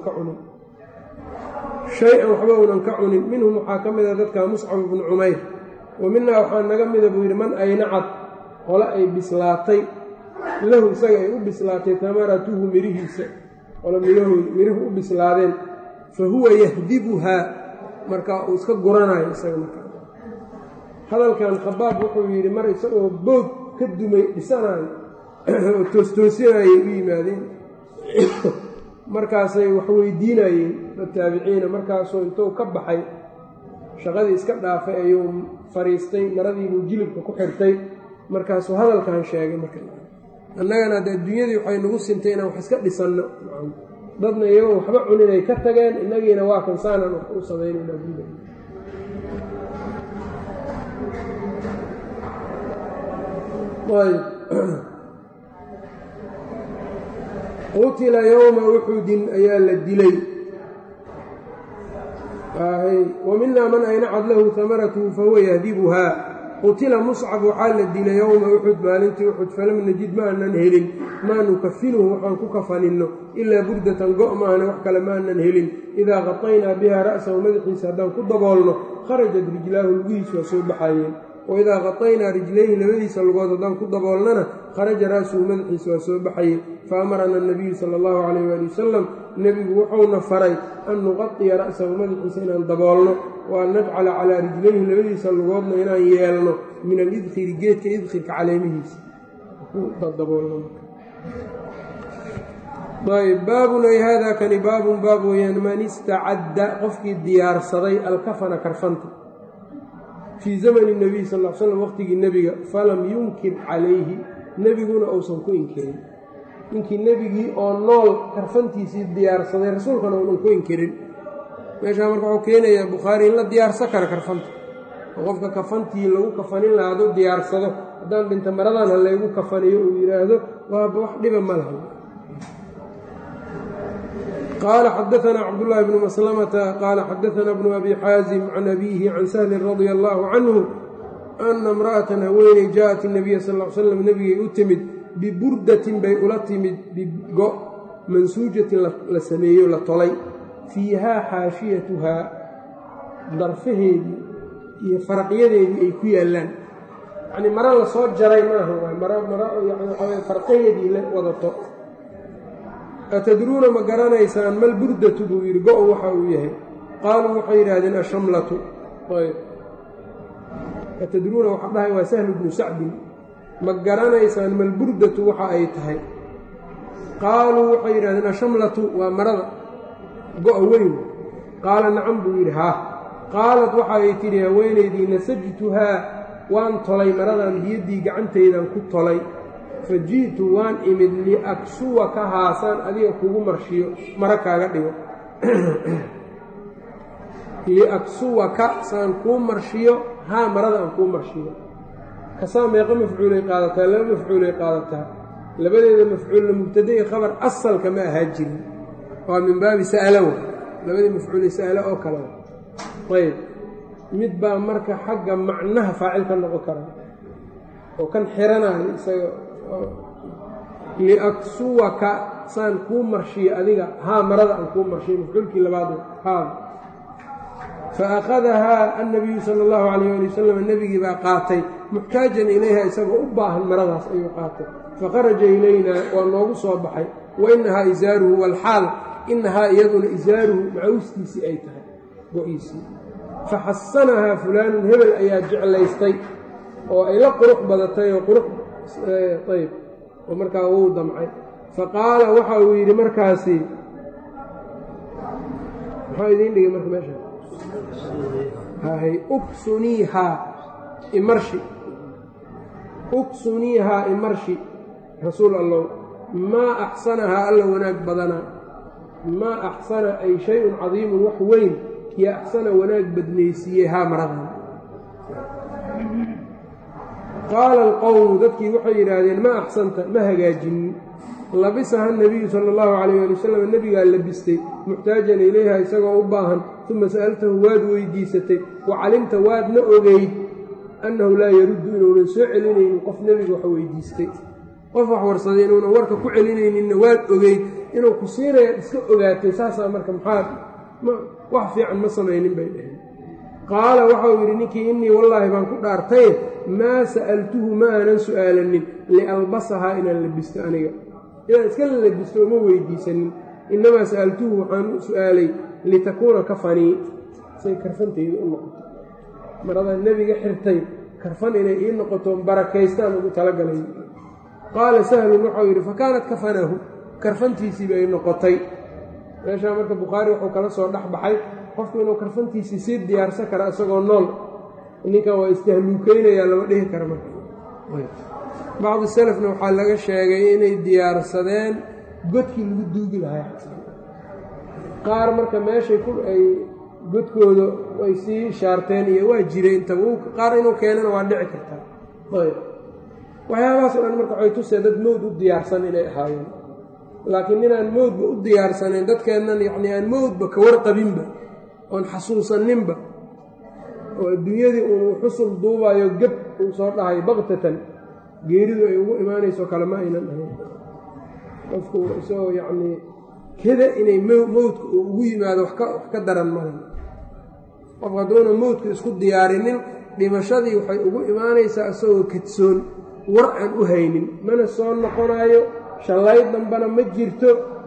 ka cunin minhum waxaa ka mida dadka muscab bnu cumayr wa minaa waxaa naga mida buu yidhi man aynacad qole ay bislaatay lahu isaga ay u bislaatay tamaratuhu mirihiisa qole mirihu u bislaadeen fa huwa yahdibuhaa markaa uu iska guranayo isaga markaa hadalkan khabaab wuxuu yidhi mar isagoo boog ka dumay dhisanayo oo toostoosinayay u yimaadeen markaasay wax weydiinayeen taabiciina markaasuu intuu ka baxay shaqadii iska dhaafay ayuu fariistay maradiibuu jilibka ku xirtay markaasuu hadalkan sheegay marka annagana hadde adduunyadii waxay nagu sintay inaan wax iska dhisanno dadna iyagoo waxba cuninay ka tageen innagiina waa kansaanan wax u samaynayna guda qutila yowma uxudin ayaa la dilay wa minaa man aynacad lahu hamaratuhu fahuwa yahdibuhaa qutila muscab waxaa la dilay yowma uxud maalintii uxud falam najid ma aanan helin maa nukafinuhu waxaan ku kafaninno ilaa burdatan go' maahane wax kale ma aanan helin idaa qataynaa bihaa ra'sahu madaxiisa haddaan ku daboolno kharajat rijlaahu lugihiis waa soo baxayeen waidaa qataynaa rijlayhi labadiisa lugood haddaan ku daboolnana kharaja ra'suhu madaxiisa waa soo baxaye fa amarana anabiyu sala allahu calayh waali wasalam nebigu wuxuuna faray an nuqadiya ra'sahu madaxiisa inaan daboolno wa an najcala calaa rijlayhi labadiisa lugoodna inaan yeelno min alidkhiri geedka idkhirka caleemihiisa ayb baabun ay haadaa kani baabun baab weeyaan man istacadda qofkii diyaarsaday alkafana karfanta fii zamani nabiy sal l slam waqtigii nebiga falam yunkir calayhi nebiguna uusan ku inkirin ninkii nebigii oo nool karfantiisii diyaarsaday rasuulkana uunan ku inkirin meeshaa marka wuxuu keenayaa bukhaari in la diyaarsan kara karfanta oo qofka kafantii lagu kafanin lahaa hadduu diyaarsado haddaan dhinta maradan ha laygu kafaniyo uu yidhaahdo waaba wax dhiba ma laha qaala xadaanaa cabdullaahi bnu maslamata qaala xadaanaa bnu abi xaasim can abiihi can sahlin radia allaahu canhu ana imra'atan haweeney jaaءat inabiya sal l slam nebigay u timid biburdatin bay ula timid bigo mansuujatin la sameeyo la tolay fiihaa xaashiyatuhaa darfaheedii iyo faraqyadeedii ay ku yaallaan yacnii maro lasoo jaray maaha waay maro yani farqaheedii la wadato atadruuna ma garanaysaan mal burdatu buu yidhi go-o waxa uu yahay qaaluu waxay yidhaahdeen ashamlatu atadruuna waxa dhahay waa sahlu bnu sacdin ma garanaysaan mal burdatu waxa ay tahay qaaluu waxay yidhahdeen ashamlatu waa marada go-o weyn qaala nacam buu yidhi haa qaalat waxa ay tidhi haweenaydii nasajtuhaa waan tolay maradan biyaddii gacantaydan ku tolay fa ji'tu waan imid liaksuwaka haasaan adiga kugu marshiyo mara kaaga dhigo liaksuwaka saan kuu marshiyo haa marada aan kuu marshiyo kasaa meeqo mafcuulay qaadataa laba mafcuulay qaadataa labadeeda mafcuulla mubtada i khabar asalka ma ahaa jirin waa min baabi sa'alowa labadii mafcuulay sa'alo oo kale ayb mid baa marka xagga macnaha faacil ka noqon kara oo kan xiranayo isaga liaksuwaka saan kuu marshiyo adiga haa marada aan kuu marshiyo mafcuulkii labaad haa fa akhadahaa annabiyu sala allahu calayh ali wasalam nebigii baa qaatay muxtaajan ilayha isagoo u baahan maradaas ayuu qaatay faqaraja ilaynaa waa noogu soo baxay wa inahaa isaaruhu walxaal inahaa iyaduna isaaruhu macawstiisii ay tahay go-iisii faxasanahaa fulaanun hebel ayaa jeclaystay oo ay la qurux badatay oo qurux ayb oo markaa wuu damcay faqaala waxa uu yidhi markaasi maxaa idiin dhigay marka meesha hay uksuniihaa imarshi rasuul allow maa axsanahaa alla wanaag badanaa maa axsana ay shay-un cadiimun wax weyn kiya axsana wanaag badnaysiiyey haa maradan qaala alqowmu dadkii waxay yidhaahdeen ma axsanta ma hagaajinin labisaha nabiyu sala allahu calayh ali wasalam nebigaa labistay muxtaajan ilayha isagoo u baahan uma sa'altahu waad weydiisatay wa calimta waadna ogeyd annahu laa yaruddu inuunan soo celinaynin qof nebiga wax weydiistay qof wax warsaday inuunan warka ku celinayninna waad ogeyd inuu ku siinayaad iska ogaatay saasaa marka maxaad wax fiican ma samaynin bay dhaheen qaala waxau yidhi ninkii innii wallaahi baan ku dhaartaye maa sa'altuhu ma aanan su'aalanin lialbasahaa inaan labisto aniga inaan iska labisto uma weydiisanin innamaa sa'altuhu waxaan u su'aalay litakuuna kafanii say karfantayda u noqoto marada nebiga xirtay karfan inay ii noqoto barakaystaan ugu talagalay qaala sahlun waxau yidhi fa kaanat kafanahu karfantiisii bay noqotay meeshaa marka bukhaari wuxuu kala soo dhex baxay qofku inuu karfantiisii sii diyaarsan kara isagoo nool ninkan waa istahluukeynayaa lama dhihi kara marka bacdu salafna waxaa laga sheegay inay diyaarsadeen godkii lagu duugi lahaa qaar marka meeshay ay godkooda ay sii shaarteen iyo waa jiray intaba qaar inuu keenana waa dhici kartaa ayb waxyaabahaas o dhan marka waxay tusee dad mowd u diyaarsan inay ahaayeen laakiin inaan mowdba u diyaarsanayn dadkeennan yacnii aan mowdba ka warqabinba oon xasuusaninba oo adduunyadii uu xusul duubayo geb uu soo dhahay baktatan geeridu ay ugu imaanayso kale ma aynan ahayn qofku isagoo yacnii keda inay mowdka uu ugu yimaado wax ka daran malan qof hadduuna mowdka isku diyaarinin dhimashadii waxay ugu imaanaysaa isagoo kadsoon war aan u haynin mana soo noqonayo shallay dambana ma jirto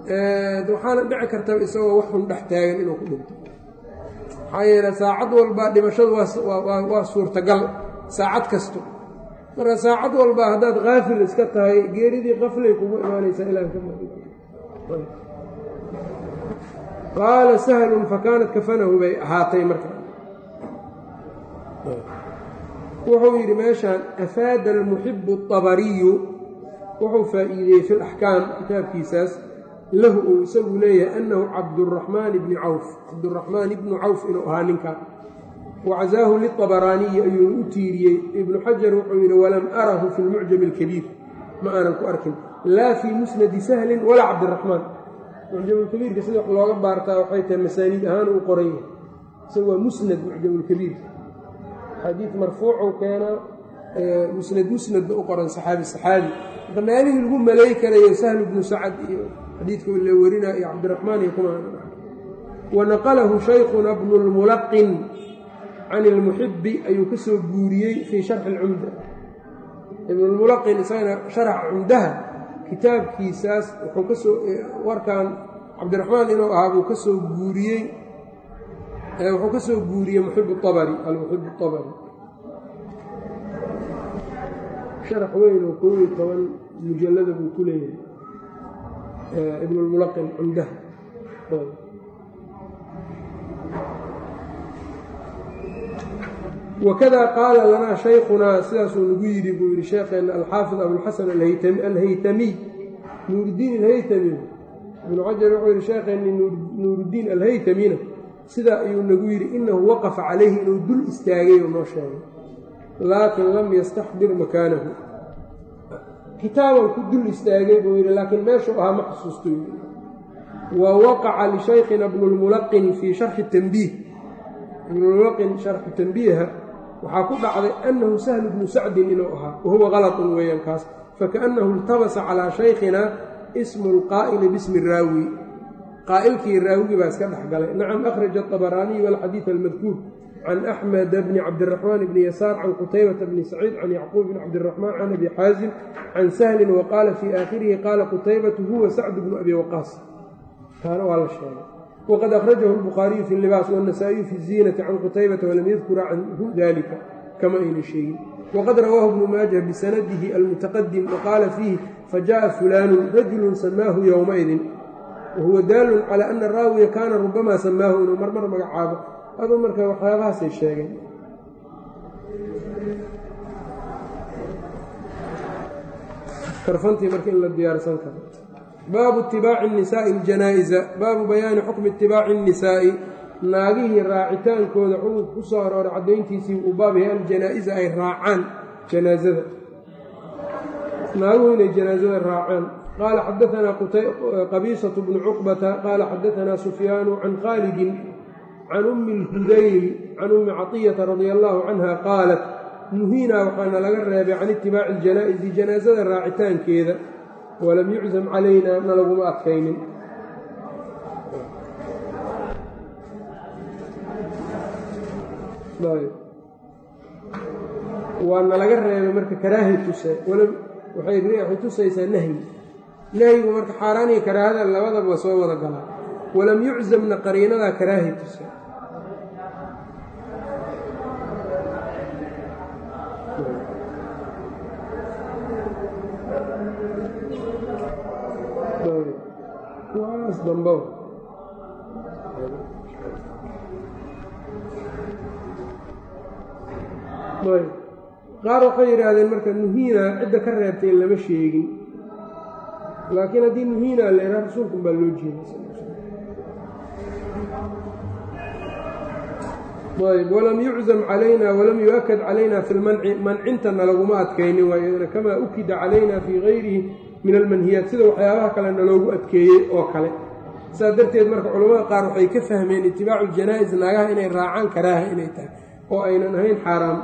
waxaana dhici karta isagoo wax xun dhex taagan inuu ku dhinto maxaa yeele saacad walba dhimashadu waa suurtagal saacad kasto marka saacad walba haddaad kaafil iska tahay geeridii qaflay kugu imaanaysaa ilaan ka qaala sahlun fakaanat kafanahu bay ahaatay marka wuxuu yidhi meeshaan afaada almuxibu atabariyu wuxuu faa'iideeyey fi laxkaam kitaabkiisaas lahu uu isagu leeyahay annahu cabduraxmaan ibnu cawf inuu ahaa ninkaa wacazaahu liطabaraaniyi ayuu u tiiriyey ibnu xajar wuxuu yidhi walam arahu fi lmucjam alkabiir ma aanan ku arkin laa fii musnadi sahlin walaa cabdiraxmaan mucjamulkabiirka sida wax looga baartaa waxay tahay masaaniid ahaan uu qoran yahay isaga waa musnad mucjamulkabiir xadiid marfuucuu keenaa musnadba u qoran saxaabi marka meelihii lagu malay karayo sahl bnu sacad iyo xadiidka la warinaa iyo cabdiraxmaan iyo kuma wanaqalahu shaykhuna bnu lmulaqin can ilmuxibi ayuu ka soo guuriyey fii sharxi alcumda ibnulmulaqin isagana sharxa cumdaha kitaabkiisaas wuxuu kasoo warkan cabdiraxmaan inuu ahaa buu kasoo guuriyey wuxuu ka soo guuriyey muxib abari almuxib abari sharax weyn oo 11 mujallada buu ku leeyahay ibnulmulaqin cumdaha wakada qaala lanaa shaykhunaa sidaasuu nagu yidhi buu yidhi sheekheena alxaafid abulxasan alhaytamiy nuuruddiin alhaytami ibnu xajar wuxuu yidhi sheekheeni nuuruddiin alhaytamina sidaa ayuu nagu yidhi inahu waqafa calayhi inuu dul istaagay oo noo sheegay laakin lam yastaxdir makaanahu kitaaban ku dul istaagay buu yidhi laakiin meeshuu ahaa ma xusuusto yidhi wa waqaca lishaykhina bnulmulaqin fii sharxi tanbiih ibnulmulaqin sharxu tanbiiha waxaa ku dhacday annahu sahlu bnu sacdin inuu ahaa wahuwa galatun weeyaan kaas fakaannahu iltabasa calaa shaykhina ismu lqaa'ili bismi raawi qaa'ilkii raawigii baa iska dhex galay nacam akhraja aطabaraaniyu walxadiid almadkuur can axmed bni cabdiraxmaan bni yasaar can qutaybata bni saciid can yacquub bni cabdiraxmaan can abi xaazim can sahlin waqaala fii aakhirihi qaala qutaybatu huwa sacd bnu abi waqaas taana waa la sheegay wqad akhrajahu الbukhaariyu fi اlibaas wالنasaa'iyu fi الziinati can qutaybata walam yadkura canhu dalika kama ayna sheegin waqad rawaahu ibnu maajah bisanadihi almutaqadim waqaala fiihi fajaءa fulaanu rajulu samaahu yowmaidin wahuwa daalun calى ana raawiya kaana rubamaa samaahu inuu marmar magacaabo aduu marka waxyaabahaasay sheegeen karfantii marka in la diyaarsan karo baabu itibaaci الnisaaءi اljanaa'iza baabu bayaani xukmi itibaaci الnisaa'i naagihii raacitaankooda xukunka ku soo arooray caddayntiisii uu baab yahay aljanaa'iza ay raacaan janaazada naaguhu inay janaazada raacaan qaala xadaanaa qabiisaة bnu cuqbata qaala xadaanaa sufyaanu can khaalidin can ummi اlhudayl can ummi caطiyata radia allahu canha qaalat nuhiinaa waxaana laga reebay can itibaaci اljanaa'izi janaazada raacitaankeeda walam yuczam calaynaa na laguma adkaynin waana laga reebay marka karaahay tuse waxay tusaysaa nahyigu marka xaaraan iyo karaahada labadaba soo wada galaa walam yuczamna qariinadaa karaahay tuse qaar waxay yidhaahdeen marka nuhiina cidda ka reebtay lama sheegin laakiin haddii nuhiina la yidhaha rasuulkan baa loo jeeday walam yuczam calayna walam yu-akad calayna fi lmanci mancintana laguma adkaynin waayadana kamaa ukida calayna fii gayrihi min almanhiyaat sida waxyaabaha kalena loogu adkeeyey oo kale saas darteed marka culammada qaar waxay ka fahmeen itibaacu ljanaa'is naagaha inay raacaan karaaha inay tahay oo aynan ahayn xaaraam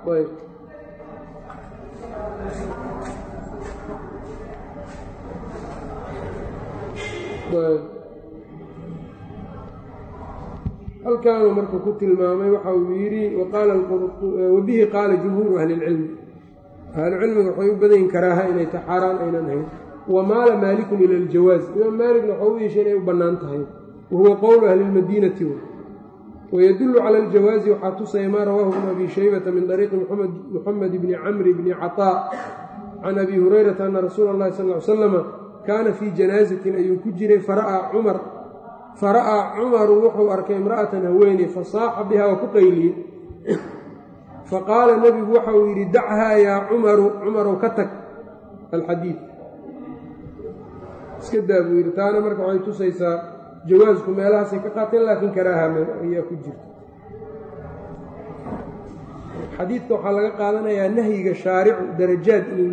halkaanuu marka ku tilmaamay waxa uu yidhi wabihi qaala jumhuuru ahli اlcilmi ahlucilmiga waxay u badayin karaaha inay tahay xaaraan aynan ahayn wamaala maalikun ila aljawaaz imaam maalikna waxau u yeeshay inay u bannaan tahay wahuwa qowlu ahli lmadiinati wydul calى اljawaazi waxaa tusaya maa rawaahu bnu abi shaybata min طariiqi muxamed bni camri bni caطaa can abi hurayrata ana rasuula اllahi sal ly slama kaana fii janaazatin ayuu ku jiray fara'aa cumaru wuxuu arkay imra'atan haweeney fasaaxa bihaa waa ku qayliyey faqaala nebigu waxa uu yidhi dachaa yaa cumarow ka tag alxadiid iska daa buu yidhi taana marka waxay tusaysaa jawaasku meelahaasay ka qaateen laakiin karaaha ayaa ku jirta xadiidka waxaa laga qaadanayaa nahyiga shaaricu darajaad inuu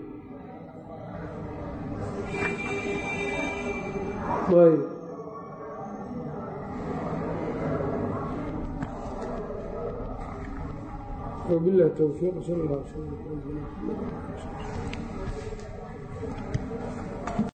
leeyahay وبالله التوفيق صلى الله عليه وسلم